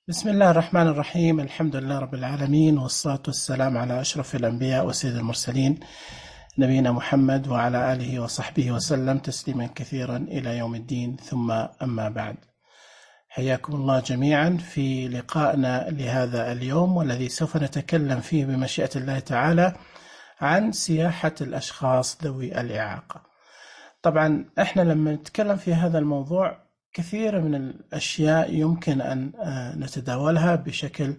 بسم الله الرحمن الرحيم. الحمد لله رب العالمين، والصلاة والسلام على أشرف الأنبياء وسيد المرسلين، نبينا محمد وعلى آله وصحبه وسلم تسليما كثيرا إلى يوم الدين، ثم أما بعد. حياكم الله جميعا في لقائنا لهذا اليوم، والذي سوف نتكلم فيه بمشيئة الله تعالى عن سياحة الأشخاص ذوي الإعاقة. طبعا احنا لما نتكلم في هذا الموضوع كثير من الأشياء يمكن أن نتداولها بشكل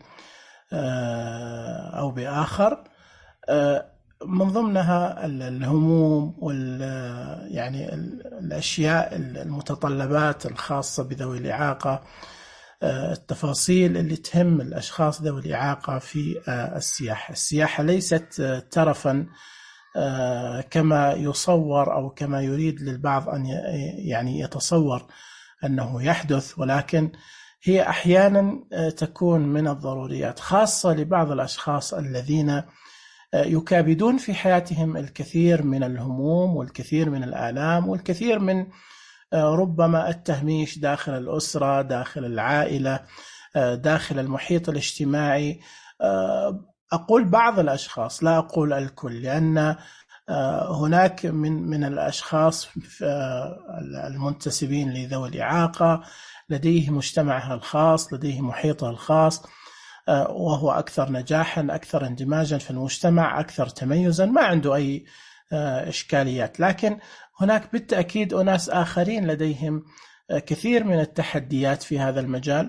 أو بآخر، من ضمنها الهموم يعني الأشياء المتطلبات الخاصة بذوي الإعاقة، التفاصيل اللي تهم الأشخاص ذوي الإعاقة في السياحة. السياحة ليست ترفا كما يصور أو كما يريد للبعض أن يعني يتصور أنه يحدث، ولكن هي أحيانا تكون من الضروريات، خاصة لبعض الأشخاص الذين يكابدون في حياتهم الكثير من الهموم والكثير من الآلام والكثير من ربما التهميش داخل الأسرة، داخل العائلة، داخل المحيط الاجتماعي. أقول بعض الأشخاص، لا أقول الكل، لأن هناك من الأشخاص المنتسبين لذوي الإعاقة لديه مجتمعها الخاص، لديه محيطه الخاص، وهو أكثر نجاحا، أكثر اندماجا في المجتمع، أكثر تميزا، ما عنده أي إشكاليات. لكن هناك بالتأكيد أناس آخرين لديهم كثير من التحديات في هذا المجال.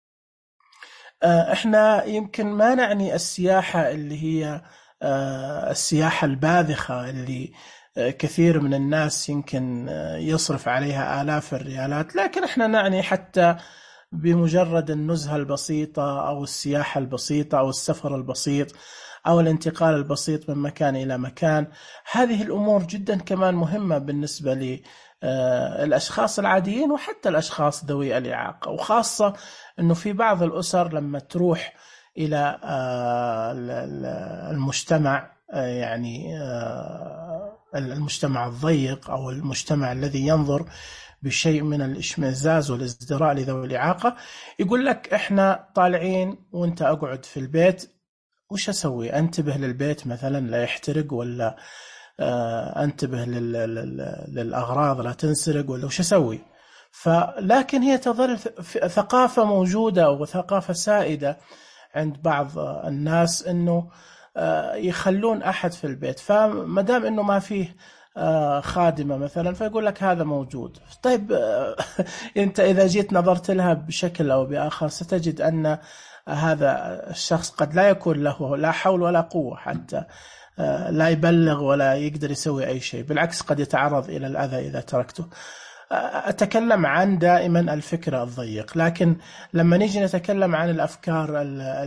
احنا يمكن ما نعني السياحة اللي هي السياحة الباذخة اللي كثير من الناس يمكن يصرف عليها آلاف الريالات، لكن احنا نعني حتى بمجرد النزهة البسيطة أو السياحة البسيطة أو السفر البسيط أو الانتقال البسيط من مكان إلى مكان. هذه الأمور جدا كمان مهمة بالنسبة للأشخاص العاديين وحتى الأشخاص ذوي الإعاقة، وخاصة أنه في بعض الأسر لما تروح إلى المجتمع، يعني المجتمع الضيق أو المجتمع الذي ينظر بشيء من الاشمئزاز والازدراء لذوي الإعاقة، يقول لك إحنا طالعين وإنت أقعد في البيت، وش أسوي؟ أنتبه للبيت مثلا لا يحترق، ولا أنتبه للأغراض لا تنسرق، ولا وش أسوي؟ لكن هي تظل ثقافة موجودة وثقافة سائدة عند بعض الناس إنه يخلون أحد في البيت، فمدام إنه ما فيه خادمة مثلا فيقول لك هذا موجود. طيب أنت إذا جيت نظرت لها بشكل أو بآخر ستجد أن هذا الشخص قد لا يكون له لا حول ولا قوة، حتى لا يبلغ ولا يقدر يسوي أي شيء، بالعكس قد يتعرض إلى الأذى إذا تركته. أتكلم عن دائما الفكرة الضيق، لكن لما نيجي نتكلم عن الأفكار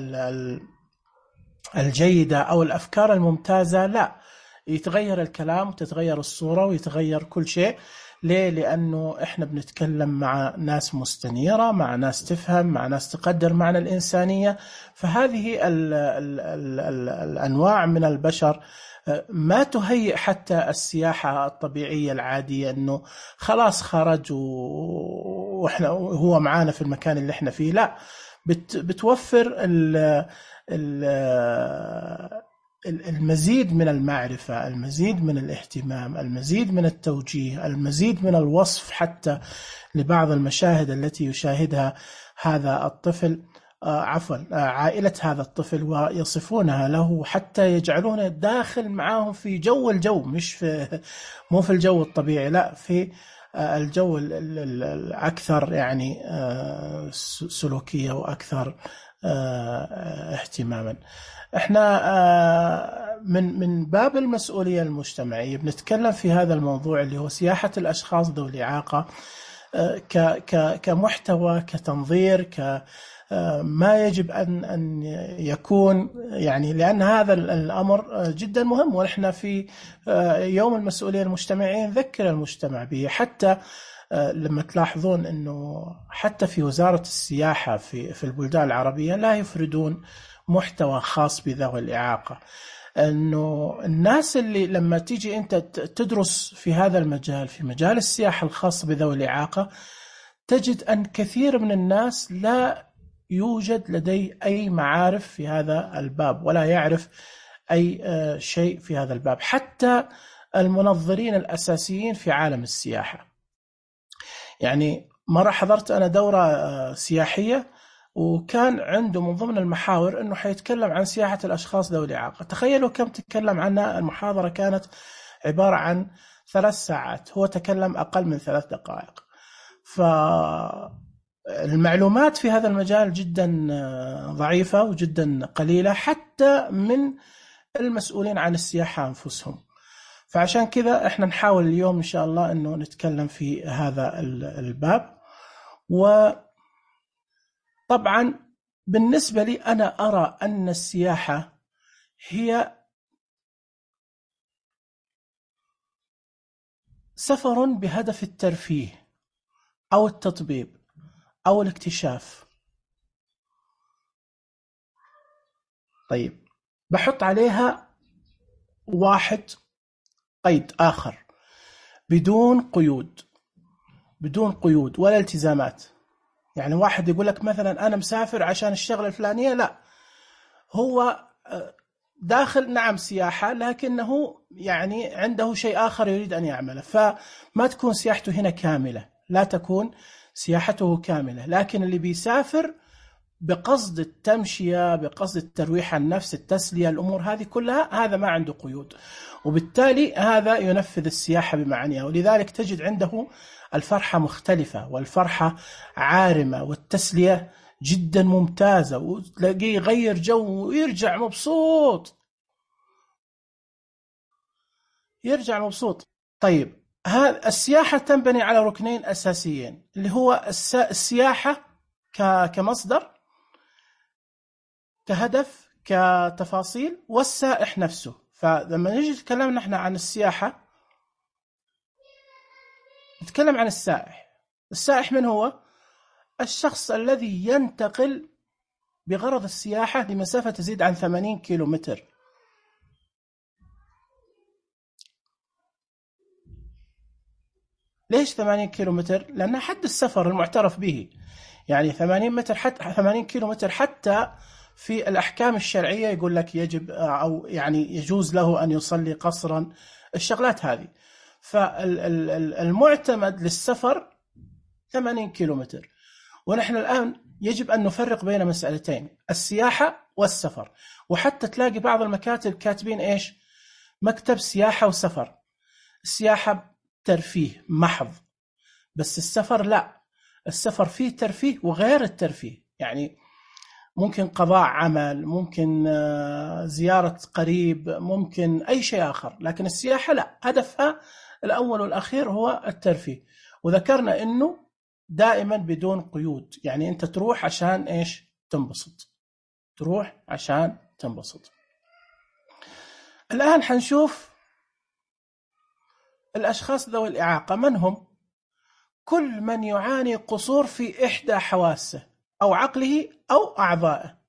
الجيدة أو الأفكار الممتازة، لا، يتغير الكلام وتتغير الصورة ويتغير كل شيء. ليه؟ لأنه إحنا بنتكلم مع ناس مستنيرة، مع ناس تفهم، مع ناس تقدر معنى الإنسانية. فهذه الأنواع من البشر ما تهيئ حتى السياحة الطبيعية العادية، أنه خلاص خرج وإحنا هو معانا في المكان اللي إحنا فيه. لا، بتوفر المزيد من المعرفة، المزيد من الاهتمام، المزيد من التوجيه، المزيد من الوصف حتى لبعض المشاهد التي يشاهدها هذا الطفل، عائلة هذا الطفل، ويصفونها له حتى يجعلونه داخل معاهم في الجو، مو في الجو الطبيعي، لا، في الجو الأكثر يعني سلوكية وأكثر اهتماما. احنا من باب المسؤولية المجتمعية بنتكلم في هذا الموضوع اللي هو سياحة الأشخاص ذوي الإعاقة كمحتوى، كتنظير، ما يجب أن يكون، يعني لأن هذا الأمر جدا مهم، ونحن في يوم المسؤولية المجتمعية نذكر المجتمع به. حتى لما تلاحظون أنه حتى في وزارة السياحة في البلدان العربية لا يفردون محتوى خاص بذوي الإعاقة، أنه الناس اللي لما تيجي أنت تدرس في هذا المجال، في مجال السياحة الخاص بذوي الإعاقة، تجد أن كثير من الناس لا يوجد لديه أي معارف في هذا الباب، ولا يعرف أي شيء في هذا الباب، حتى المنظرين الأساسيين في عالم السياحة. يعني مرة حضرت أنا دورة سياحية، وكان عنده من ضمن المحاور أنه حيتكلم عن سياحة الأشخاص ذوي الإعاقة. تخيلوا كم تكلم عنها. المحاضرة كانت عبارة عن 3 ساعات، هو تكلم أقل من 3 دقائق. فالمعلومات في هذا المجال جدا ضعيفة وجدا قليلة، حتى من المسؤولين عن السياحة أنفسهم. فعشان كذا احنا نحاول اليوم إن شاء الله أنه نتكلم في هذا الباب. وطبعا بالنسبة لي أنا أرى أن السياحة هي سفر بهدف الترفيه أو التطبيب أو الاكتشاف. طيب، بحط عليها واحد قيد آخر: بدون قيود، بدون قيود ولا التزامات. يعني واحد يقول لك مثلا أنا مسافر عشان الشغلة الفلانية، لا، هو داخل نعم سياحة، لكنه يعني عنده شيء آخر يريد أن يعمله، فما تكون سياحته هنا كاملة، لا تكون سياحته كاملة. لكن اللي بيسافر بقصد التمشية، بقصد الترويح عن النفس، التسلية، الأمور هذه كلها، هذا ما عنده قيود، وبالتالي هذا ينفذ السياحة بمعانيها. ولذلك تجد عنده الفرحة مختلفة، والفرحة عارمة، والتسلية جدا ممتازة، وتلاقيه يغير جو ويرجع مبسوط، يرجع مبسوط. طيب، هذا السياحة تنبني على ركنين أساسيين، اللي هو السياحة كمصدر، كهدف، كتفاصيل، والسائح نفسه. فلما نيجي نتكلم نحن عن السياحة، نتكلم عن السائح. السائح من هو؟ الشخص الذي ينتقل بغرض السياحة لمسافة تزيد عن 80 كيلومتر. ليش 80 كيلومتر؟ لأن حد السفر المعترف به، يعني 80 متر، حتى 80 كيلومتر حتى في الأحكام الشرعية يقول لك يجب، أو يعني يجوز له أن يصلي قصرا، الشغلات هذه. فالمعتمد للسفر 80 كيلومتر. ونحن الآن يجب أن نفرق بين مسألتين: السياحة والسفر. وحتى تلاقي بعض المكاتب كاتبين إيش؟ مكتب سياحة وسفر. السياحة ترفيه محض، بس السفر لا، السفر فيه ترفيه وغير الترفيه. يعني ممكن قضاء عمل، ممكن زيارة قريب، ممكن أي شيء آخر. لكن السياحة لا، هدفها الأول والأخير هو الترفيه. وذكرنا أنه دائما بدون قيود، يعني أنت تروح عشان إيش؟ تنبسط، تروح عشان تنبسط. الآن حنشوف الأشخاص ذوي الإعاقة من هم؟ كل من يعاني قصور في إحدى حواسه أو عقله أو أعضائه.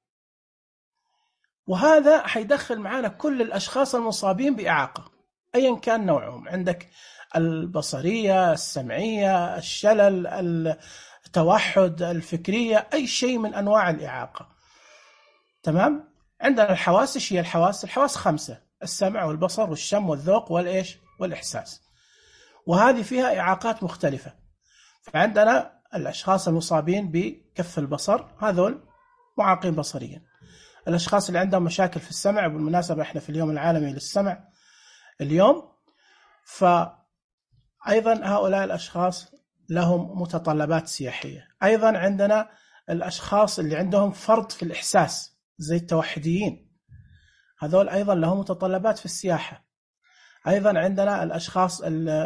وهذا حيدخل معنا كل الأشخاص المصابين بإعاقة أيا كان نوعهم. عندك البصرية، السمعية، الشلل، التوحد، الفكرية، أي شيء من أنواع الإعاقة. تمام؟ عندنا الحواس. إيش هي الحواس؟ الحواس 5: السمع والبصر والشم والذوق والإيش؟ والإحساس. وهذه فيها إعاقات مختلفة. فعندنا الأشخاص المصابين بكف البصر، هذول معاقين بصريا. الأشخاص اللي عندهم مشاكل في السمع، بالمناسبة إحنا في اليوم العالمي للسمع اليوم، فأيضا هؤلاء الأشخاص لهم متطلبات سياحية. أيضا عندنا الأشخاص اللي عندهم فرط في الإحساس زي التوحديين، هذول أيضا لهم متطلبات في السياحة. أيضا عندنا الأشخاص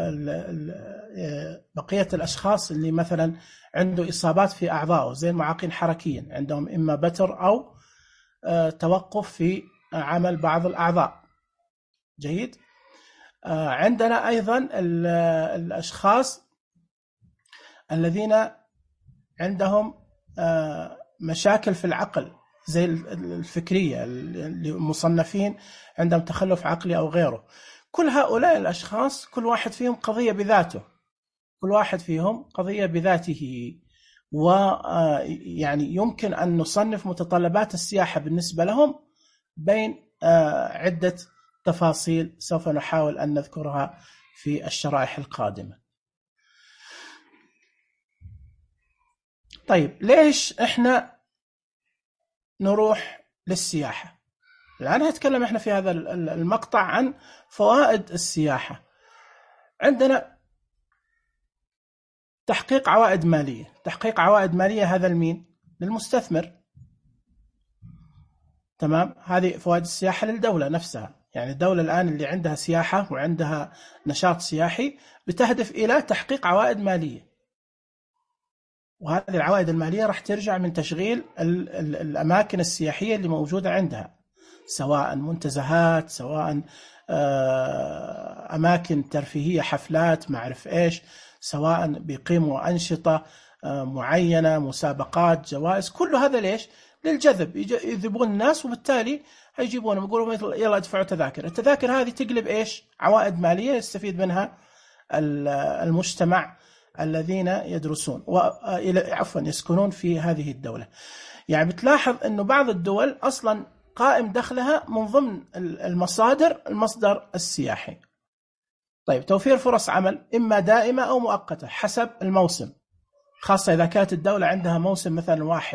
بقية الأشخاص اللي مثلا عنده إصابات في أعضائه زي المعاقين حركيا، عندهم إما بتر أو توقف في عمل بعض الأعضاء. جيد. عندنا أيضا الأشخاص الذين عندهم مشاكل في العقل زي الفكرية، المصنفين عندهم تخلف عقلي أو غيره. كل هؤلاء الأشخاص كل واحد فيهم قضية بذاته، كل واحد فيهم قضية بذاته، ويعني يمكن أن نصنف متطلبات السياحة بالنسبة لهم بين عدة تفاصيل سوف نحاول أن نذكرها في الشرائح القادمة. طيب ليش إحنا نروح للسياحة؟ الآن هنتكلم إحنا في هذا المقطع عن فوائد السياحة. عندنا تحقيق عوائد مالية. تحقيق عوائد مالية هذا لمين؟ للمستثمر. تمام؟ هذه فوائد السياحة للدولة نفسها. يعني الدولة الآن اللي عندها سياحة وعندها نشاط سياحي بتهدف إلى تحقيق عوائد مالية، وهذه العوائد المالية راح ترجع من تشغيل الأماكن السياحية اللي موجودة عندها، سواء منتزهات، سواء أماكن ترفيهية، حفلات، ما أعرف إيش، سواء بيقيموا أنشطة معينة، مسابقات، جوائز، كل هذا ليش؟ للجذب، يجذبون الناس، وبالتالي هيجيبونهم يقولوا يلا ادفعوا تذاكر. التذاكر هذه تقلب إيش؟ عوائد مالية يستفيد منها المجتمع الذين يدرسون يسكنون في هذه الدولة. يعني بتلاحظ أنه بعض الدول أصلا قائم دخلها من ضمن المصدر السياحي. طيب توفير فرص عمل إما دائمة أو مؤقتة حسب الموسم، خاصة إذا كانت الدولة عندها موسم مثلا واحد،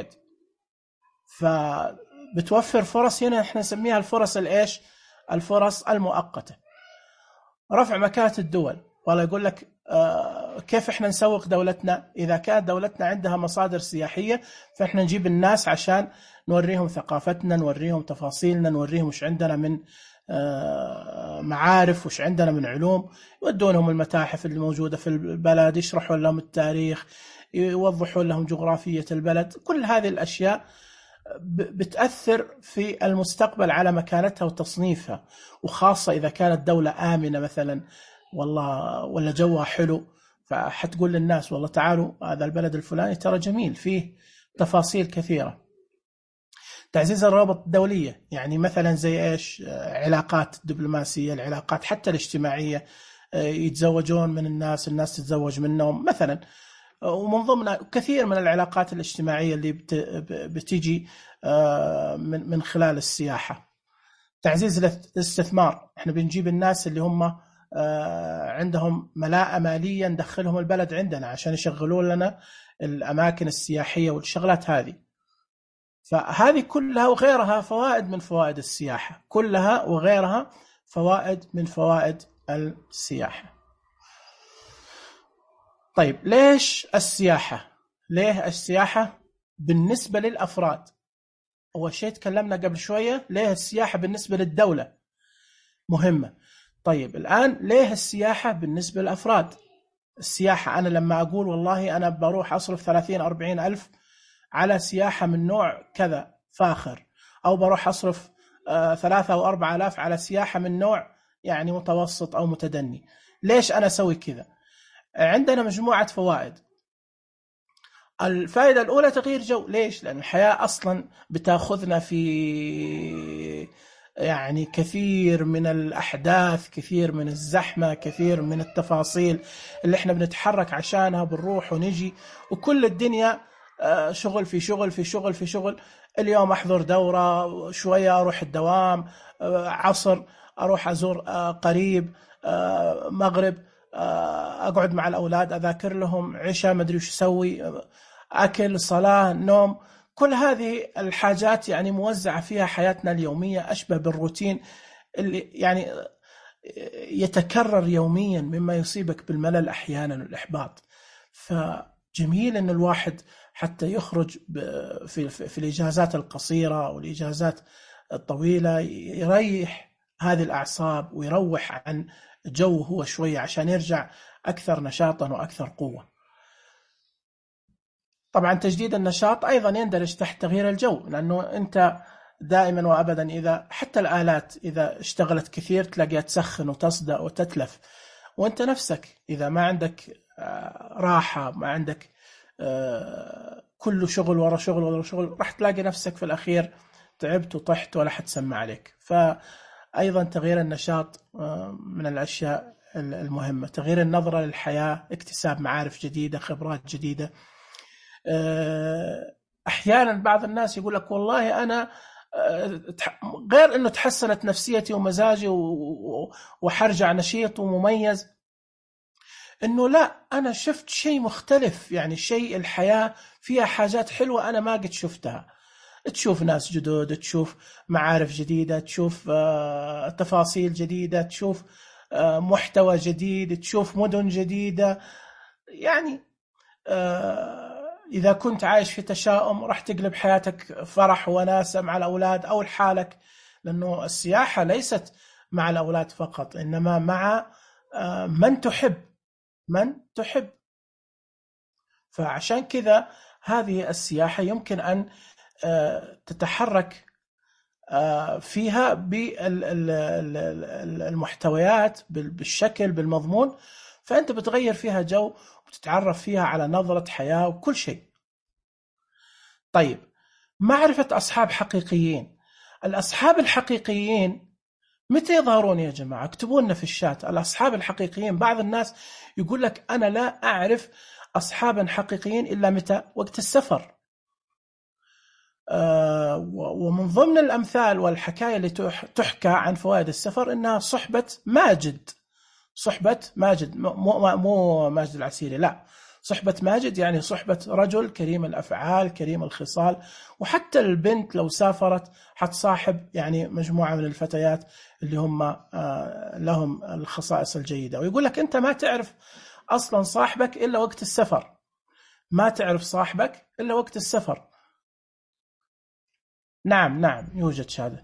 فبتوفر فرص. هنا احنا نسميها الفرص الإيش؟ الفرص المؤقتة. رفع مكانة الدول. والله يقول لك كيف احنا نسوق دولتنا؟ إذا كانت دولتنا عندها مصادر سياحية فاحنا نجيب الناس عشان نوريهم ثقافتنا، نوريهم تفاصيلنا، نوريهم وش عندنا من معارف، وش عندنا من علوم، يودونهم المتاحف اللي موجودة في البلد، يشرحوا لهم التاريخ، يوضحوا لهم جغرافية البلد. كل هذه الأشياء بتأثر في المستقبل على مكانتها وتصنيفها، وخاصة إذا كانت دولة آمنة مثلا والله، ولا جوها حلو، فحتقول للناس والله تعالوا هذا البلد الفلاني ترى جميل، فيه تفاصيل كثيرة. تعزيز الروابط الدولية، يعني مثلا زي إيش؟ علاقات دبلوماسية، العلاقات حتى الاجتماعية، يتزوجون من الناس تتزوج منهم مثلا، ومن ضمن كثير من العلاقات الاجتماعية اللي بتيجي من خلال السياحة. تعزيز الاستثمار، احنا بنجيب الناس اللي هم عندهم ملاءة مالية ندخلهم البلد عندنا عشان يشغلون لنا الأماكن السياحية والشغلات هذه. فهذه كلها وغيرها فوائد من فوائد السياحة، كلها وغيرها فوائد من فوائد السياحة. طيب ليش السياحة؟ ليه السياحة بالنسبة للأفراد؟ أول شيء تكلمنا قبل شوية، ليه السياحة بالنسبة للدولة مهمة. طيب الآن ليه السياحة بالنسبة للأفراد؟ السياحة أنا لما أقول والله أنا بروح أصرف 30-40 ألف على سياحة من نوع كذا فاخر، أو بروح أصرف 3 أو 4 آلاف على سياحة من نوع يعني متوسط أو متدني، ليش أنا أسوي كذا؟ عندنا مجموعة فوائد. الفائدة الأولى تغيير جو. ليش؟ لأن الحياة أصلا بتأخذنا في يعني كثير من الأحداث، كثير من الزحمة، كثير من التفاصيل اللي احنا بنتحرك عشانها، بنروح ونجي، وكل الدنيا شغل في شغل في شغل في شغل. اليوم أحضر دورة، شوية أروح الدوام، عصر أروح أزور قريب، مغرب أقعد مع الأولاد أذاكر لهم، عشاء ما أدري وش أسوي، أكل، صلاة، نوم. كل هذه الحاجات يعني موزعة فيها حياتنا اليومية، أشبه بالروتين اللي يعني يتكرر يوميا، مما يصيبك بالملل أحيانا والإحباط. فجميل أن الواحد حتى يخرج في الإجازات القصيرة والإجازات الطويلة يريح هذه الأعصاب ويروح عن جو هو شوية عشان يرجع أكثر نشاطا وأكثر قوة. طبعا تجديد النشاط أيضا يندرج تحت تغيير الجو، لأنه أنت دائما وأبدا إذا حتى الآلات إذا اشتغلت كثير تلاقيها تسخن وتصدأ وتتلف، وأنت نفسك إذا ما عندك راحة، ما عندك كل شغل ورا شغل ورا شغل، راح تلاقي نفسك في الأخير تعبت وطحت ولا حد سمع عليك. فأيضا تغيير النشاط من الأشياء المهمة. تغيير النظرة للحياة، اكتساب معارف جديدة، خبرات جديدة. أحيانا بعض الناس يقول لك والله أنا غير أنه تحسنت نفسيتي ومزاجي وحرجع نشيط ومميز، أنه لا، أنا شفت شيء مختلف، يعني شيء الحياة فيها حاجات حلوة أنا ما قد شفتها. تشوف ناس جدد، تشوف معارف جديدة، تشوف تفاصيل جديدة، تشوف محتوى جديد، تشوف مدن جديدة. يعني إذا كنت عايش في تشاؤم راح تقلب حياتك فرح وناسة مع الأولاد أو لحالك، لأنه السياحة ليست مع الأولاد فقط، إنما مع من تحب، من تحب. فعشان كذا هذه السياحة يمكن أن تتحرك فيها بالمحتويات، بالشكل، بالمضمون، فأنت بتغير فيها جو وبتتعرف فيها على نظرة حياة وكل شيء. طيب، معرفة أصحاب حقيقيين. الأصحاب الحقيقيين متى يظهرون يا جماعة؟ اكتبوا لنا في الشات الأصحاب الحقيقيين. بعض الناس يقول لك أنا لا أعرف أصحابا حقيقيين إلا متى؟ وقت السفر. ومن ضمن الأمثال والحكاية اللي تحكى عن فوائد السفر إنها صحبة ماجد. صحبة ماجد، مو ماجد العسيري، لا، صحبة ماجد يعني صحبة رجل كريم الأفعال كريم الخصال. وحتى البنت لو سافرت حتصاحب يعني مجموعة من الفتيات اللي هم لهم الخصائص الجيدة. ويقول لك أنت ما تعرف أصلا صاحبك إلا وقت السفر، ما تعرف صاحبك إلا وقت السفر. نعم يوجد شهادة.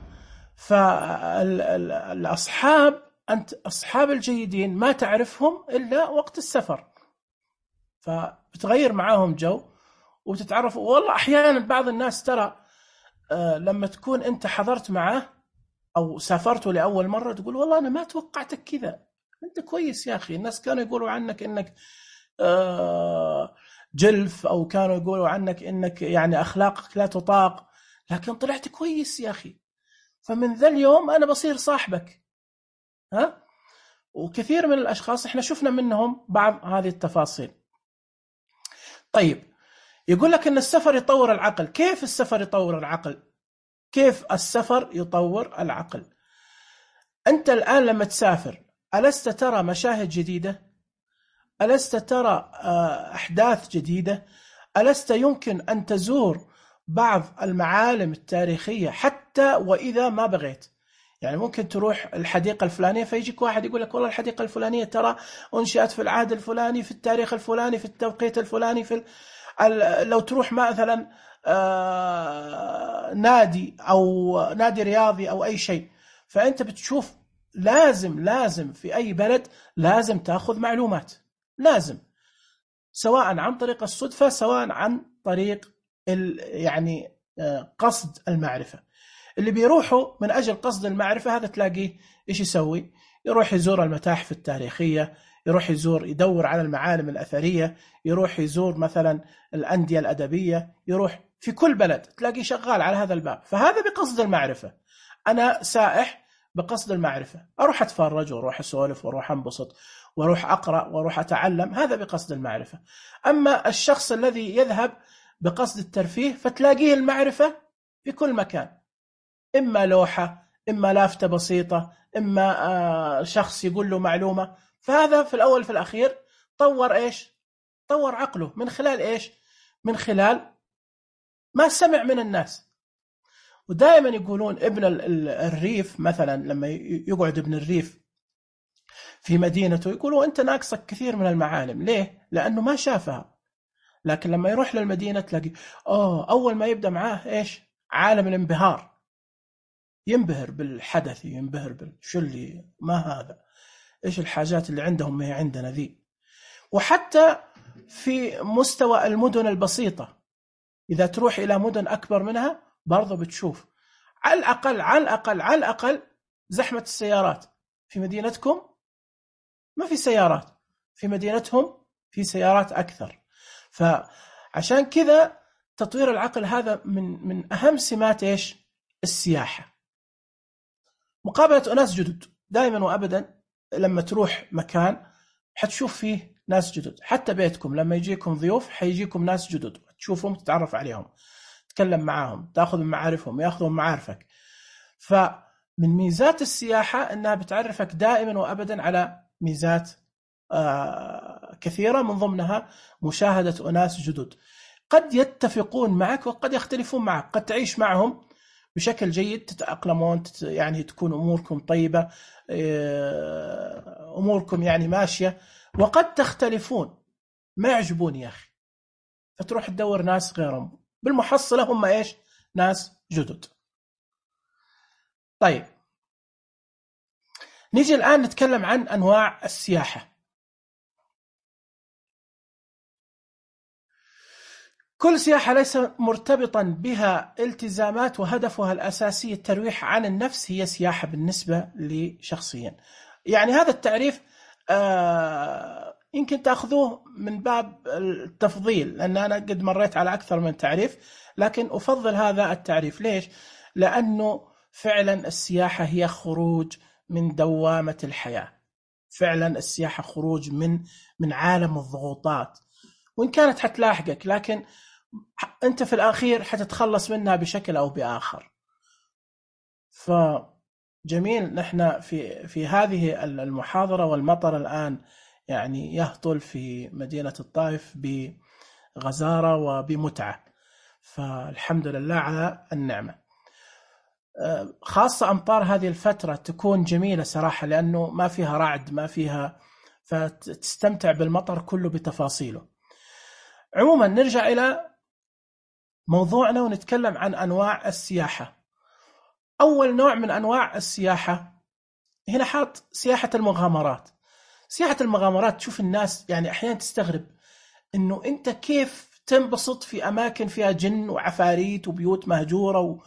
فالأصحاب، أنت أصحاب الجيدين ما تعرفهم إلا وقت السفر، فبتغير معاهم جو وبتتعرف. والله أحيانا بعض الناس ترى لما تكون أنت حضرت معه أو سافرته لأول مرة تقول والله أنا ما توقعتك كذا، أنت كويس يا أخي. الناس كانوا يقولوا عنك إنك جلف، أو كانوا يقولوا عنك إنك يعني أخلاقك لا تطاق، لكن طلعت كويس يا أخي، فمن ذا اليوم أنا بصير صاحبك. ها؟ وكثير من الأشخاص إحنا شفنا منهم بعض هذه التفاصيل. طيب، يقول لك إن السفر يطور العقل. كيف السفر يطور العقل؟ كيف السفر يطور العقل؟ أنت الآن لما تسافر ألست ترى مشاهد جديدة؟ ألست ترى أحداث جديدة؟ ألست يمكن أن تزور بعض المعالم التاريخية حتى وإذا ما بغيت؟ يعني ممكن تروح الحديقة الفلانية فيجيك واحد يقول لك والله الحديقة الفلانية ترى أنشئت في العهد الفلاني، في التاريخ الفلاني، في التوقيت الفلاني، لو تروح مثلا نادي أو نادي رياضي أو أي شيء، فأنت بتشوف لازم في أي بلد لازم تأخذ معلومات، لازم، سواء عن طريق الصدفة سواء عن طريق يعني قصد المعرفة. اللي بيروحوا من أجل قصد المعرفة هذا تلاقيه إيش يسوي؟ يروح يزور المتاحف التاريخية، يروح يدور على المعالم الأثرية، يروح يزور مثلا الأندية الأدبية، يروح في كل بلد تلاقيه شغال على هذا الباب. فهذا بقصد المعرفة. أنا سائح بقصد المعرفة، أروح أتفرج وأروح أسولف وأروح أنبسط وأروح أقرأ وأروح أتعلم، هذا بقصد المعرفة. أما الشخص الذي يذهب بقصد الترفيه فتلاقيه المعرفة في كل مكان، إما لوحة، إما لافتة بسيطة، إما شخص يقول له معلومة. فهذا في الأول في الأخير طور إيش؟ طور عقله. من خلال إيش؟ من خلال ما سمع من الناس. ودائما يقولون ابن الريف مثلا لما يقعد ابن الريف في مدينته يقولوا أنت ناقصك كثير من المعالم. ليه؟ لأنه ما شافها. لكن لما يروح للمدينة تلاقي أول ما يبدأ معاه إيش؟ عالم الانبهار، ينبهر بالحدث، ينبهر شو اللي ما هذا، إيش الحاجات اللي عندهم ما هي عندنا ذي. وحتى في مستوى المدن البسيطة إذا تروح إلى مدن أكبر منها برضو بتشوف على الأقل زحمة السيارات. في مدينتكم ما في سيارات، في مدينتهم في سيارات أكثر. فعشان كذا تطوير العقل هذا من أهم سمات إيش؟ السياحة. مقابلة أناس جدد. دائما وأبدا لما تروح مكان حتشوف فيه ناس جدد. حتى بيتكم لما يجيكم ضيوف حيجيكم ناس جدد، تشوفهم تتعرف عليهم، تتكلم معاهم، تاخذ من معارفهم، ياخذوا من معارفك. فمن ميزات السياحة أنها بتعرفك دائما وأبدا على ميزات كثيرة، من ضمنها مشاهدة أناس جدد قد يتفقون معك وقد يختلفون معك، قد تعيش معهم بشكل جيد، تتأقلمون، يعني تكون أموركم طيبة، أموركم يعني ماشية، وقد تختلفون، ما يعجبوني يا أخي، فتروح تدور ناس غيرهم، بالمحصلة هم إيش؟ ناس جدد. طيب نيجي الآن نتكلم عن أنواع السياحة. كل سياحة ليس مرتبطا بها التزامات وهدفها الأساسي الترويح عن النفس هي سياحة بالنسبة لي شخصيا. يعني هذا التعريف يمكن تأخذوه من باب التفضيل، لأن أنا قد مريت على أكثر من تعريف، لكن أفضل هذا التعريف. ليش؟ لأنه فعلا السياحة هي خروج من دوامة الحياة، فعلا السياحة خروج من عالم الضغوطات، وإن كانت حتلاحقك لكن أنت في الأخير حتتخلص منها بشكل أو بآخر. فجميل نحن في هذه المحاضرة، والمطر الآن يعني يهطل في مدينة الطائف بغزارة وبمتعة، فالحمد لله على النعمة. خاصة أمطار هذه الفترة تكون جميلة صراحة، لأنه ما فيها رعد، ما فيها، فتستمتع بالمطر كله بتفاصيله. عموما نرجع إلى موضوعنا ونتكلم عن أنواع السياحة. أول نوع من أنواع السياحة هنا حاط سياحة المغامرات. سياحة المغامرات، تشوف الناس يعني أحيانا تستغرب إنه أنت كيف تنبسط في أماكن فيها جن وعفاريت وبيوت مهجورة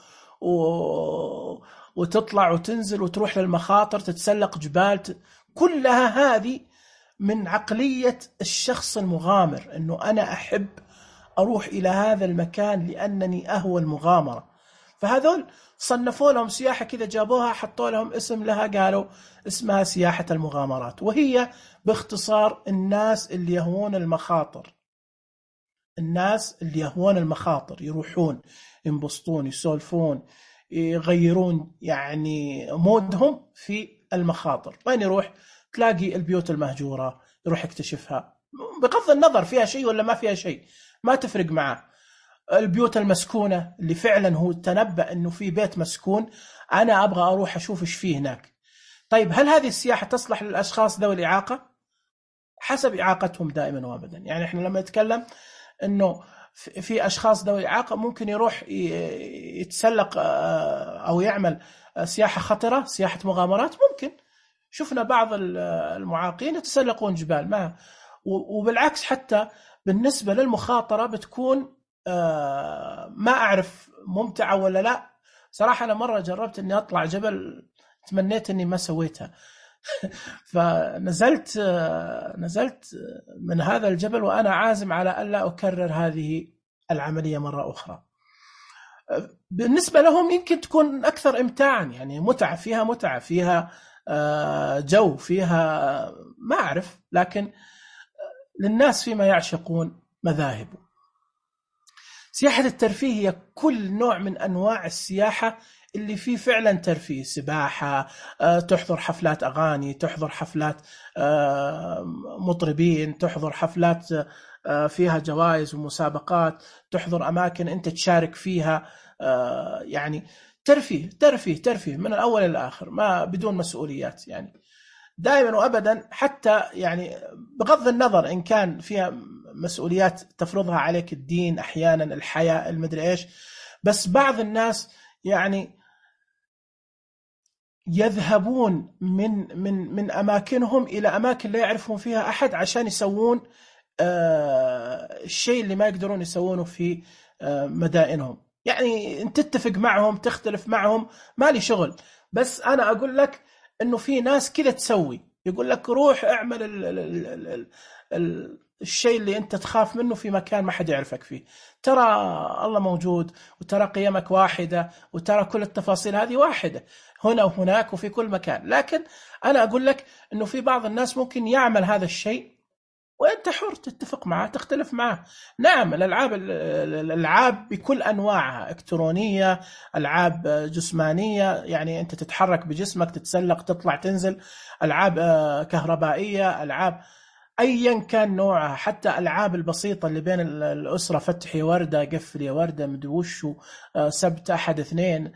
وتطلع وتنزل وتروح للمخاطر، تتسلق جبال، كلها هذه من عقلية الشخص المغامر، إنه أنا أحب أروح إلى هذا المكان لأنني أهوى المغامرة. فهذول صنفوا لهم سياحة كذا، جابوها حطوا لهم اسم لها، قالوا اسمها سياحة المغامرات، وهي باختصار الناس اللي يهوون المخاطر، الناس اللي يهوون المخاطر، يروحون ينبسطون، يسولفون، يغيرون يعني مودهم في المخاطر. وين يروح؟ تلاقي البيوت المهجورة يروح يكتشفها، بغض النظر فيها شيء ولا ما فيها شيء، ما تفرق معه. البيوت المسكونة اللي فعلا هو تنبأ أنه في بيت مسكون، أنا أبغى أروح أشوف إيش فيه هناك. طيب هل هذه السياحة تصلح للأشخاص ذوي الإعاقة؟ حسب إعاقتهم دائما وأبدا. يعني إحنا لما نتكلم أنه في أشخاص ذوي إعاقة ممكن يروح يتسلق أو يعمل سياحة خطرة، سياحة مغامرات، ممكن شفنا بعض المعاقين يتسلقون جبال، ما وبالعكس حتى بالنسبة للمخاطرة بتكون ما أعرف ممتعة ولا لا. صراحة أنا مرة جربت أني أطلع جبل، تمنيت أني ما سويتها فنزلت من هذا الجبل وأنا عازم على ألا أكرر هذه العملية مرة أخرى. بالنسبة لهم يمكن تكون أكثر إمتاعا، يعني متعة فيها جو فيها، ما أعرف، لكن للناس فيما يعشقون مذاهب. سياحة الترفيه هي كل نوع من أنواع السياحة اللي فيه فعلا ترفيه، سباحة، تحضر حفلات أغاني، تحضر حفلات مطربين، تحضر حفلات فيها جوائز ومسابقات، تحضر أماكن أنت تشارك فيها، يعني ترفيه من الأول للآخر، ما بدون مسؤوليات يعني دائما وأبدا. حتى يعني بغض النظر إن كان فيها مسؤوليات تفرضها عليك الدين، أحيانا الحياة، المدري إيش، بس بعض الناس يعني يذهبون من أماكنهم إلى أماكن لا يعرفون فيها أحد عشان يسوون الشيء اللي ما يقدرون يسوونه في مدائنهم. يعني أنت تتفق معهم، تختلف معهم، ما لي شغل، بس أنا أقول لك إنه في ناس كذا تسوي، يقول لك روح اعمل الشيء اللي أنت تخاف منه في مكان ما حد يعرفك فيه، ترى الله موجود، وترى قيمك واحدة، وترى كل التفاصيل هذه واحدة هنا وهناك وفي كل مكان. لكن أنا أقول لك إنه في بعض الناس ممكن يعمل هذا الشيء وأنت حر تتفق معه تختلف معه. نعم الألعاب بكل أنواعها، إلكترونية، ألعاب جسمانية، يعني أنت تتحرك بجسمك، تتسلق، تطلع تنزل، ألعاب كهربائية، ألعاب أيا كان نوعها، حتى ألعاب البسيطة اللي بين الأسرة، فتح يا وردة، قفل يا وردة، مدري وشو، سبت أحد اثنين،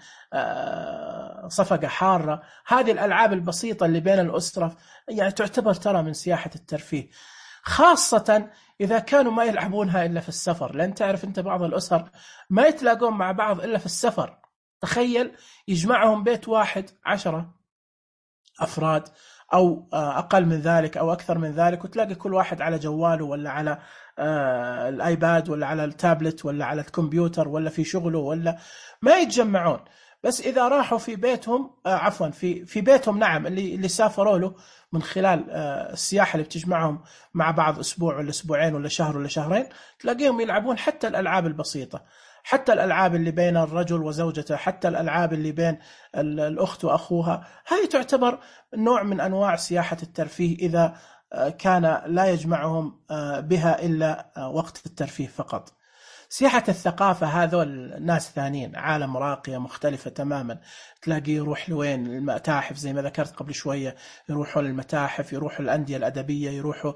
صفقة حارة، هذه الألعاب البسيطة اللي بين الأسرة يعني تعتبر ترى من سياحة الترفيه، خاصة إذا كانوا ما يلعبونها إلا في السفر، لأن تعرف أنت بعض الأسر ما يتلاقون مع بعض إلا في السفر. تخيل يجمعهم بيت واحد 10 أفراد أو أقل من ذلك أو أكثر من ذلك، وتلاقي كل واحد على جواله ولا على الآيباد ولا على التابلت ولا على الكمبيوتر ولا في شغله، ولا ما يتجمعون. بس إذا راحوا في بيتهم عفوا في بيتهم، نعم، اللي سافروا له من خلال السياحة اللي بتجمعهم مع بعض أسبوع ولا أسبوعين ولا شهر ولا شهرين، تلاقيهم يلعبون حتى الألعاب البسيطة، حتى الألعاب اللي بين الرجل وزوجته، حتى الألعاب اللي بين الأخت وأخوها. هذه تعتبر نوع من أنواع سياحة الترفيه، إذا كان لا يجمعهم بها إلا وقت الترفيه فقط. سياحة الثقافة هذول الناس ثانيين، عالم راقية مختلفة تماما. تلاقيه يروح لوين؟ المتاحف زي ما ذكرت قبل شوية، يروحوا للمتاحف، يروحوا للأندية الأدبية، يروحوا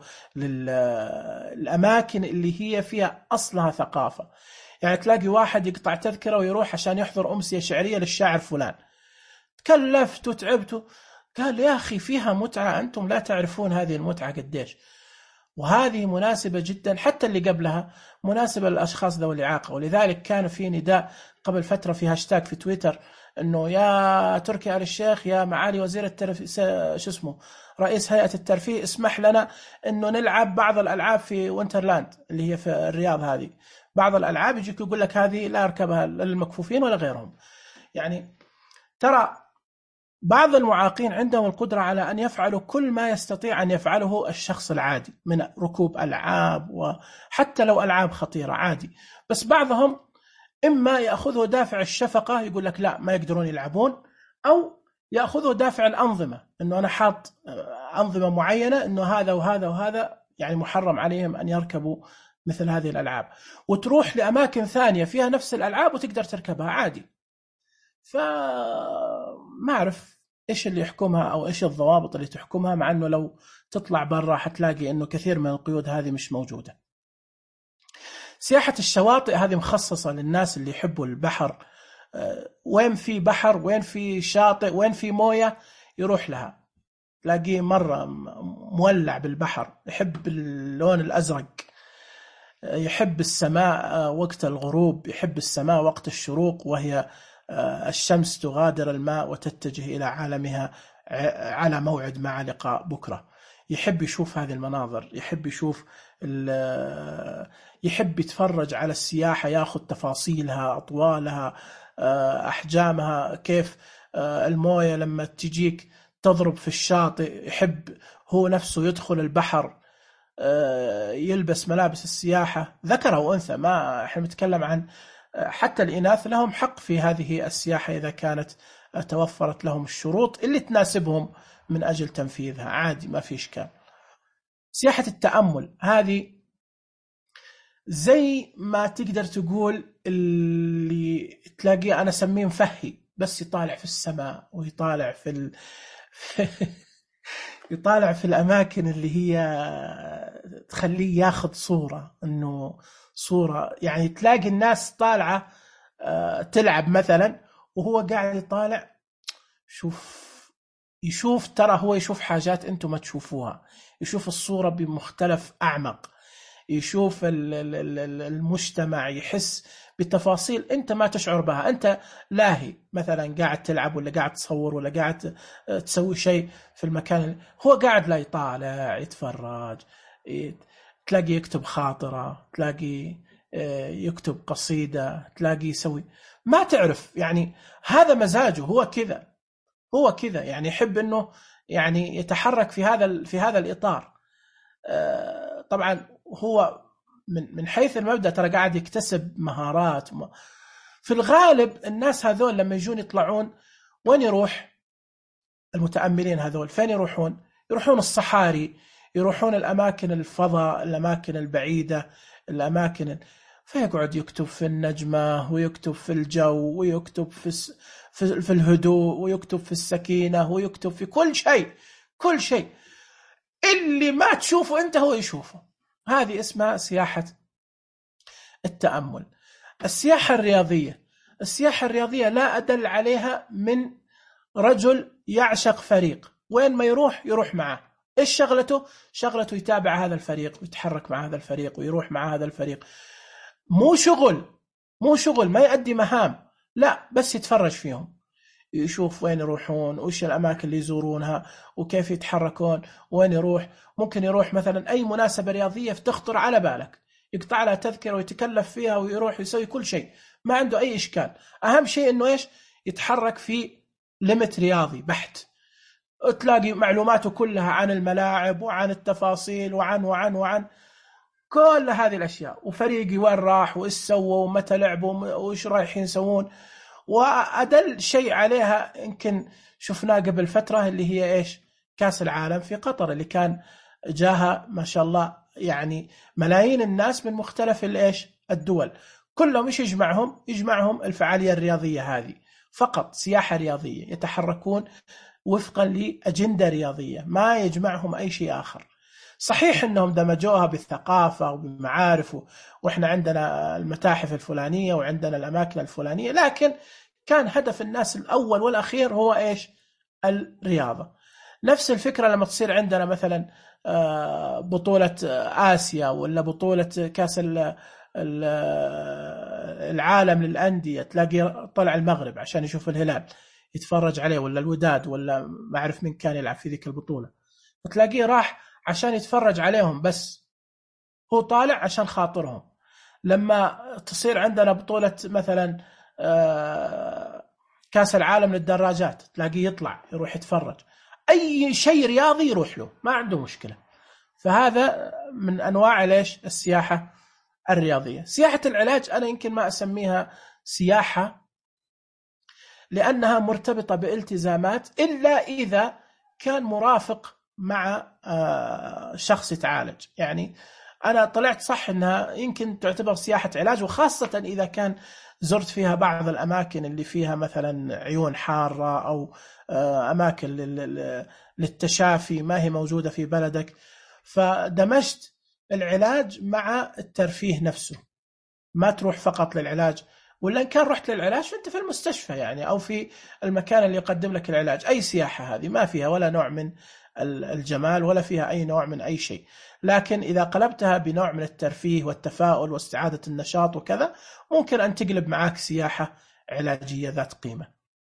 للأماكن اللي هي فيها أصلها ثقافة. يعني تلاقي واحد يقطع تذكرة ويروح عشان يحضر أمسية شعرية للشاعر فلان، تكلفت وتعبت، قال يا أخي فيها متعة، أنتم لا تعرفون هذه المتعة قديش. وهذه مناسبة جدا، حتى اللي قبلها مناسبة للأشخاص ذوي الإعاقة. ولذلك كان في نداء قبل فترة في هاشتاج في تويتر أنه يا تركي آل الشيخ، يا معالي وزير الترفيه، شو اسمه، رئيس هيئة الترفيه، اسمح لنا أنه نلعب بعض الألعاب في وينترلاند اللي هي في الرياض. هذه بعض الألعاب يجيك يقول لك هذه لا يركبها للمكفوفين ولا غيرهم. يعني ترى بعض المعاقين عندهم القدرة على أن يفعلوا كل ما يستطيع أن يفعله الشخص العادي من ركوب ألعاب، وحتى لو ألعاب خطيرة عادي. بس بعضهم إما يأخذه دافع الشفقة، يقول لك لا ما يقدرون يلعبون، أو يأخذه دافع الأنظمة، أنه أنا حاط أنظمة معينة أنه هذا وهذا وهذا يعني محرم عليهم أن يركبوا مثل هذه الألعاب، وتروح لأماكن ثانية فيها نفس الألعاب وتقدر تركبها عادي. فما أعرف إيش اللي يحكمها أو إيش الضوابط اللي تحكمها، مع أنه لو تطلع برا حتلاقي أنه كثير من القيود هذه مش موجودة. سياحة الشواطئ هذه مخصصة للناس اللي يحبوا البحر، وين في بحر، وين في شاطئ، وين في موية يروح لها. تلاقيه مرة مولع بالبحر، يحب اللون الأزرق، يحب السماء وقت الغروب، يحب السماء وقت الشروق وهي الشمس تغادر الماء وتتجه إلى عالمها على موعد مع لقاء بكرة. يحب يشوف هذه المناظر، يحب يشوف يحب يتفرج على السياحة، ياخذ تفاصيلها، أطوالها، أحجامها، كيف الموية لما تجيك تضرب في الشاطئ، يحب هو نفسه يدخل البحر، يلبس ملابس السياحة، ذكر أو أنثى، ما احنا نتكلم عن حتى الإناث لهم حق في هذه السياحة إذا كانت توفرت لهم الشروط اللي تناسبهم من أجل تنفيذها، عادي ما في إشكال. سياحة التأمل هذه زي ما تقدر تقول اللي تلاقيه، أنا أسميه مفهي، بس يطالع في السماء ويطالع في يطالع في الأماكن اللي هي تخليه ياخذ صورة، إنه صورة يعني تلاقي الناس طالعة تلعب مثلا وهو قاعد يطالع، يشوف ترى هو يشوف حاجات أنتم ما تشوفوها، يشوف الصورة بمختلف أعمق، يشوف المجتمع، يحس بتفاصيل أنت ما تشعر بها. أنت لاهي مثلا قاعد تلعب ولا قاعد تصور ولا قاعد تسوي شيء في المكان، هو قاعد لا يطالع يتفرج، تلاقي يكتب خاطرة، تلاقي يكتب قصيدة، تلاقي يسوي ما تعرف، يعني هذا مزاجه، هو كذا يعني يحب انه يعني يتحرك في هذا الإطار. طبعا هو من حيث المبدأ ترى قاعد يكتسب مهارات. في الغالب الناس هذول لما يجون يطلعون وين يروح المتأملين هذول؟ فين يروحون الصحاري، يروحون الأماكن الفضاء، الأماكن البعيدة، الأماكن، فيقعد يكتب في النجمة، ويكتب في الجو، ويكتب في الهدوء، ويكتب في السكينة، ويكتب في كل شيء، كل شيء اللي ما تشوفه أنت هو يشوفه. هذه اسمها سياحة التأمل. السياحة الرياضية، السياحة الرياضية لا أدل عليها من رجل يعشق فريق، وين ما يروح معه. إيش شغلته؟ شغلته يتابع هذا الفريق، ويتحرك مع هذا الفريق، ويروح مع هذا الفريق. مو شغل ما يؤدي مهام، لا، بس يتفرج فيهم، يشوف وين يروحون، وش الأماكن اللي يزورونها، وكيف يتحركون، وين يروح. ممكن يروح مثلا أي مناسبة رياضية تخطر على بالك، يقطع لها تذكرة ويتكلف فيها، ويروح يسوي كل شيء، ما عنده أي إشكال. أهم شيء إنه إيش؟ يتحرك في ليمت رياضي بحت، تلاقي معلوماته كلها عن الملاعب، وعن التفاصيل، وعن كل هذه الأشياء، وفريقي وين راح، وإيش سووا، ومتى لعبوا، وإيش رايحين يسوون. وأدل شيء عليها يمكن شفناه قبل فترة، اللي هي إيش؟ كأس العالم في قطر، اللي كان جاها ما شاء الله يعني ملايين الناس من مختلف الإيش؟ الدول، كلهم إيش يجمعهم الفعالية الرياضية هذه، فقط سياحة رياضية، يتحركون وفقا لأجندة رياضية، ما يجمعهم أي شيء آخر. صحيح أنهم دمجوها بالثقافة وبالمعارف، وإحنا عندنا المتاحف الفلانية، وعندنا الأماكن الفلانية، لكن كان هدف الناس الأول والأخير هو إيش؟ الرياضة. نفس الفكرة لما تصير عندنا مثلا بطولة آسيا، ولا بطولة كأس العالم للأندية، تلاقي طلع المغرب عشان يشوف الهلال يتفرج عليه، ولا الوداد، ولا ما أعرف من كان يلعب في ذيك البطولة، وتلاقيه راح عشان يتفرج عليهم بس، هو طالع عشان خاطرهم. لما تصير عندنا بطولة مثلا كأس العالم للدراجات، تلاقيه يطلع يروح يتفرج، أي شيء رياضي يروح له، ما عنده مشكلة. فهذا من أنواع ليش السياحة الرياضية. سياحة العلاج أنا يمكن ما أسميها سياحة، لأنها مرتبطة بالتزامات، إلا إذا كان مرافق مع شخص يتعالج. يعني أنا طلعت صح أنها يمكن تعتبر سياحة علاج، وخاصة إذا كان زرت فيها بعض الأماكن اللي فيها مثلا عيون حارة، أو أماكن للتشافي ما هي موجودة في بلدك، فدمجت العلاج مع الترفيه نفسه، ما تروح فقط للعلاج. ولا إن كان رحت للعلاج فأنت في المستشفى يعني، أو في المكان اللي يقدم لك العلاج. أي سياحة هذه ما فيها ولا نوع من الجمال، ولا فيها أي نوع من أي شيء. لكن إذا قلبتها بنوع من الترفيه والتفاؤل واستعادة النشاط وكذا، ممكن أن تقلب معك سياحة علاجية ذات قيمة.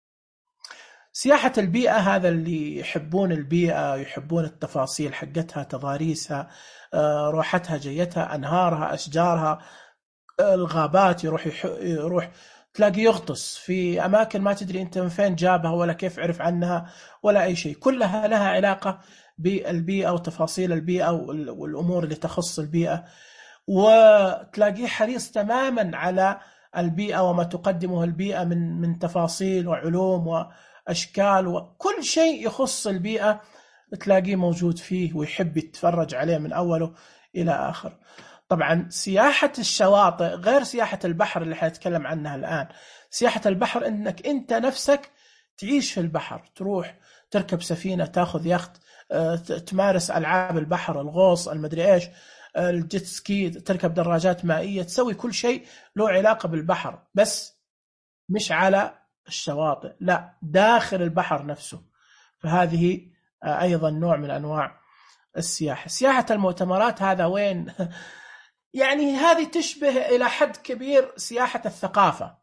سياحة البيئة، هذا اللي يحبون البيئة، يحبون التفاصيل حقتها، تضاريسها، روحتها، جيتها، أنهارها، أشجارها، الغابات، يروح تلاقي يغطس في أماكن ما تدري أنت من فين جابها، ولا كيف عرف عنها، ولا أي شيء، كلها لها علاقة بالبيئة وتفاصيل البيئة والأمور اللي تخص البيئة. وتلاقيه حريص تماما على البيئة وما تقدمه البيئة من تفاصيل وعلوم وأشكال، وكل شيء يخص البيئة تلاقيه موجود فيه، ويحب يتفرج عليه من أوله إلى آخر. طبعا سياحة الشواطئ غير سياحة البحر اللي حنتكلم عنها الآن. سياحة البحر إنك أنت نفسك تعيش في البحر، تروح تركب سفينة، تاخذ يخت، تمارس ألعاب البحر، الغوص، المدري إيش، الجيت سكي، تركب دراجات مائية، تسوي كل شيء له علاقة بالبحر، بس مش على الشواطئ، لا، داخل البحر نفسه. فهذه أيضا نوع من أنواع السياحة. سياحة المؤتمرات هذا وين؟ يعني هذه تشبه إلى حد كبير سياحة الثقافة،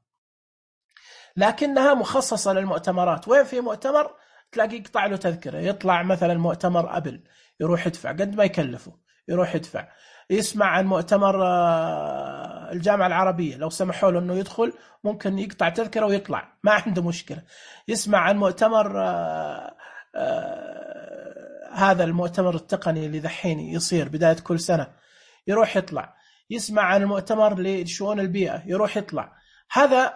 لكنها مخصصة للمؤتمرات. وين في مؤتمر تلاقي يقطع له تذكرة، يطلع مثلا مؤتمر أبل، يروح يدفع قد ما يكلفه، يروح يدفع. يسمع عن مؤتمر الجامعة العربية، لو سمحوا له أنه يدخل ممكن يقطع تذكرة ويطلع، ما عنده مشكلة. يسمع عن مؤتمر هذا المؤتمر التقني اللي ذحين يصير بداية كل سنة، يروح يطلع. يسمع عن المؤتمر لشؤون البيئة، يروح يطلع. هذا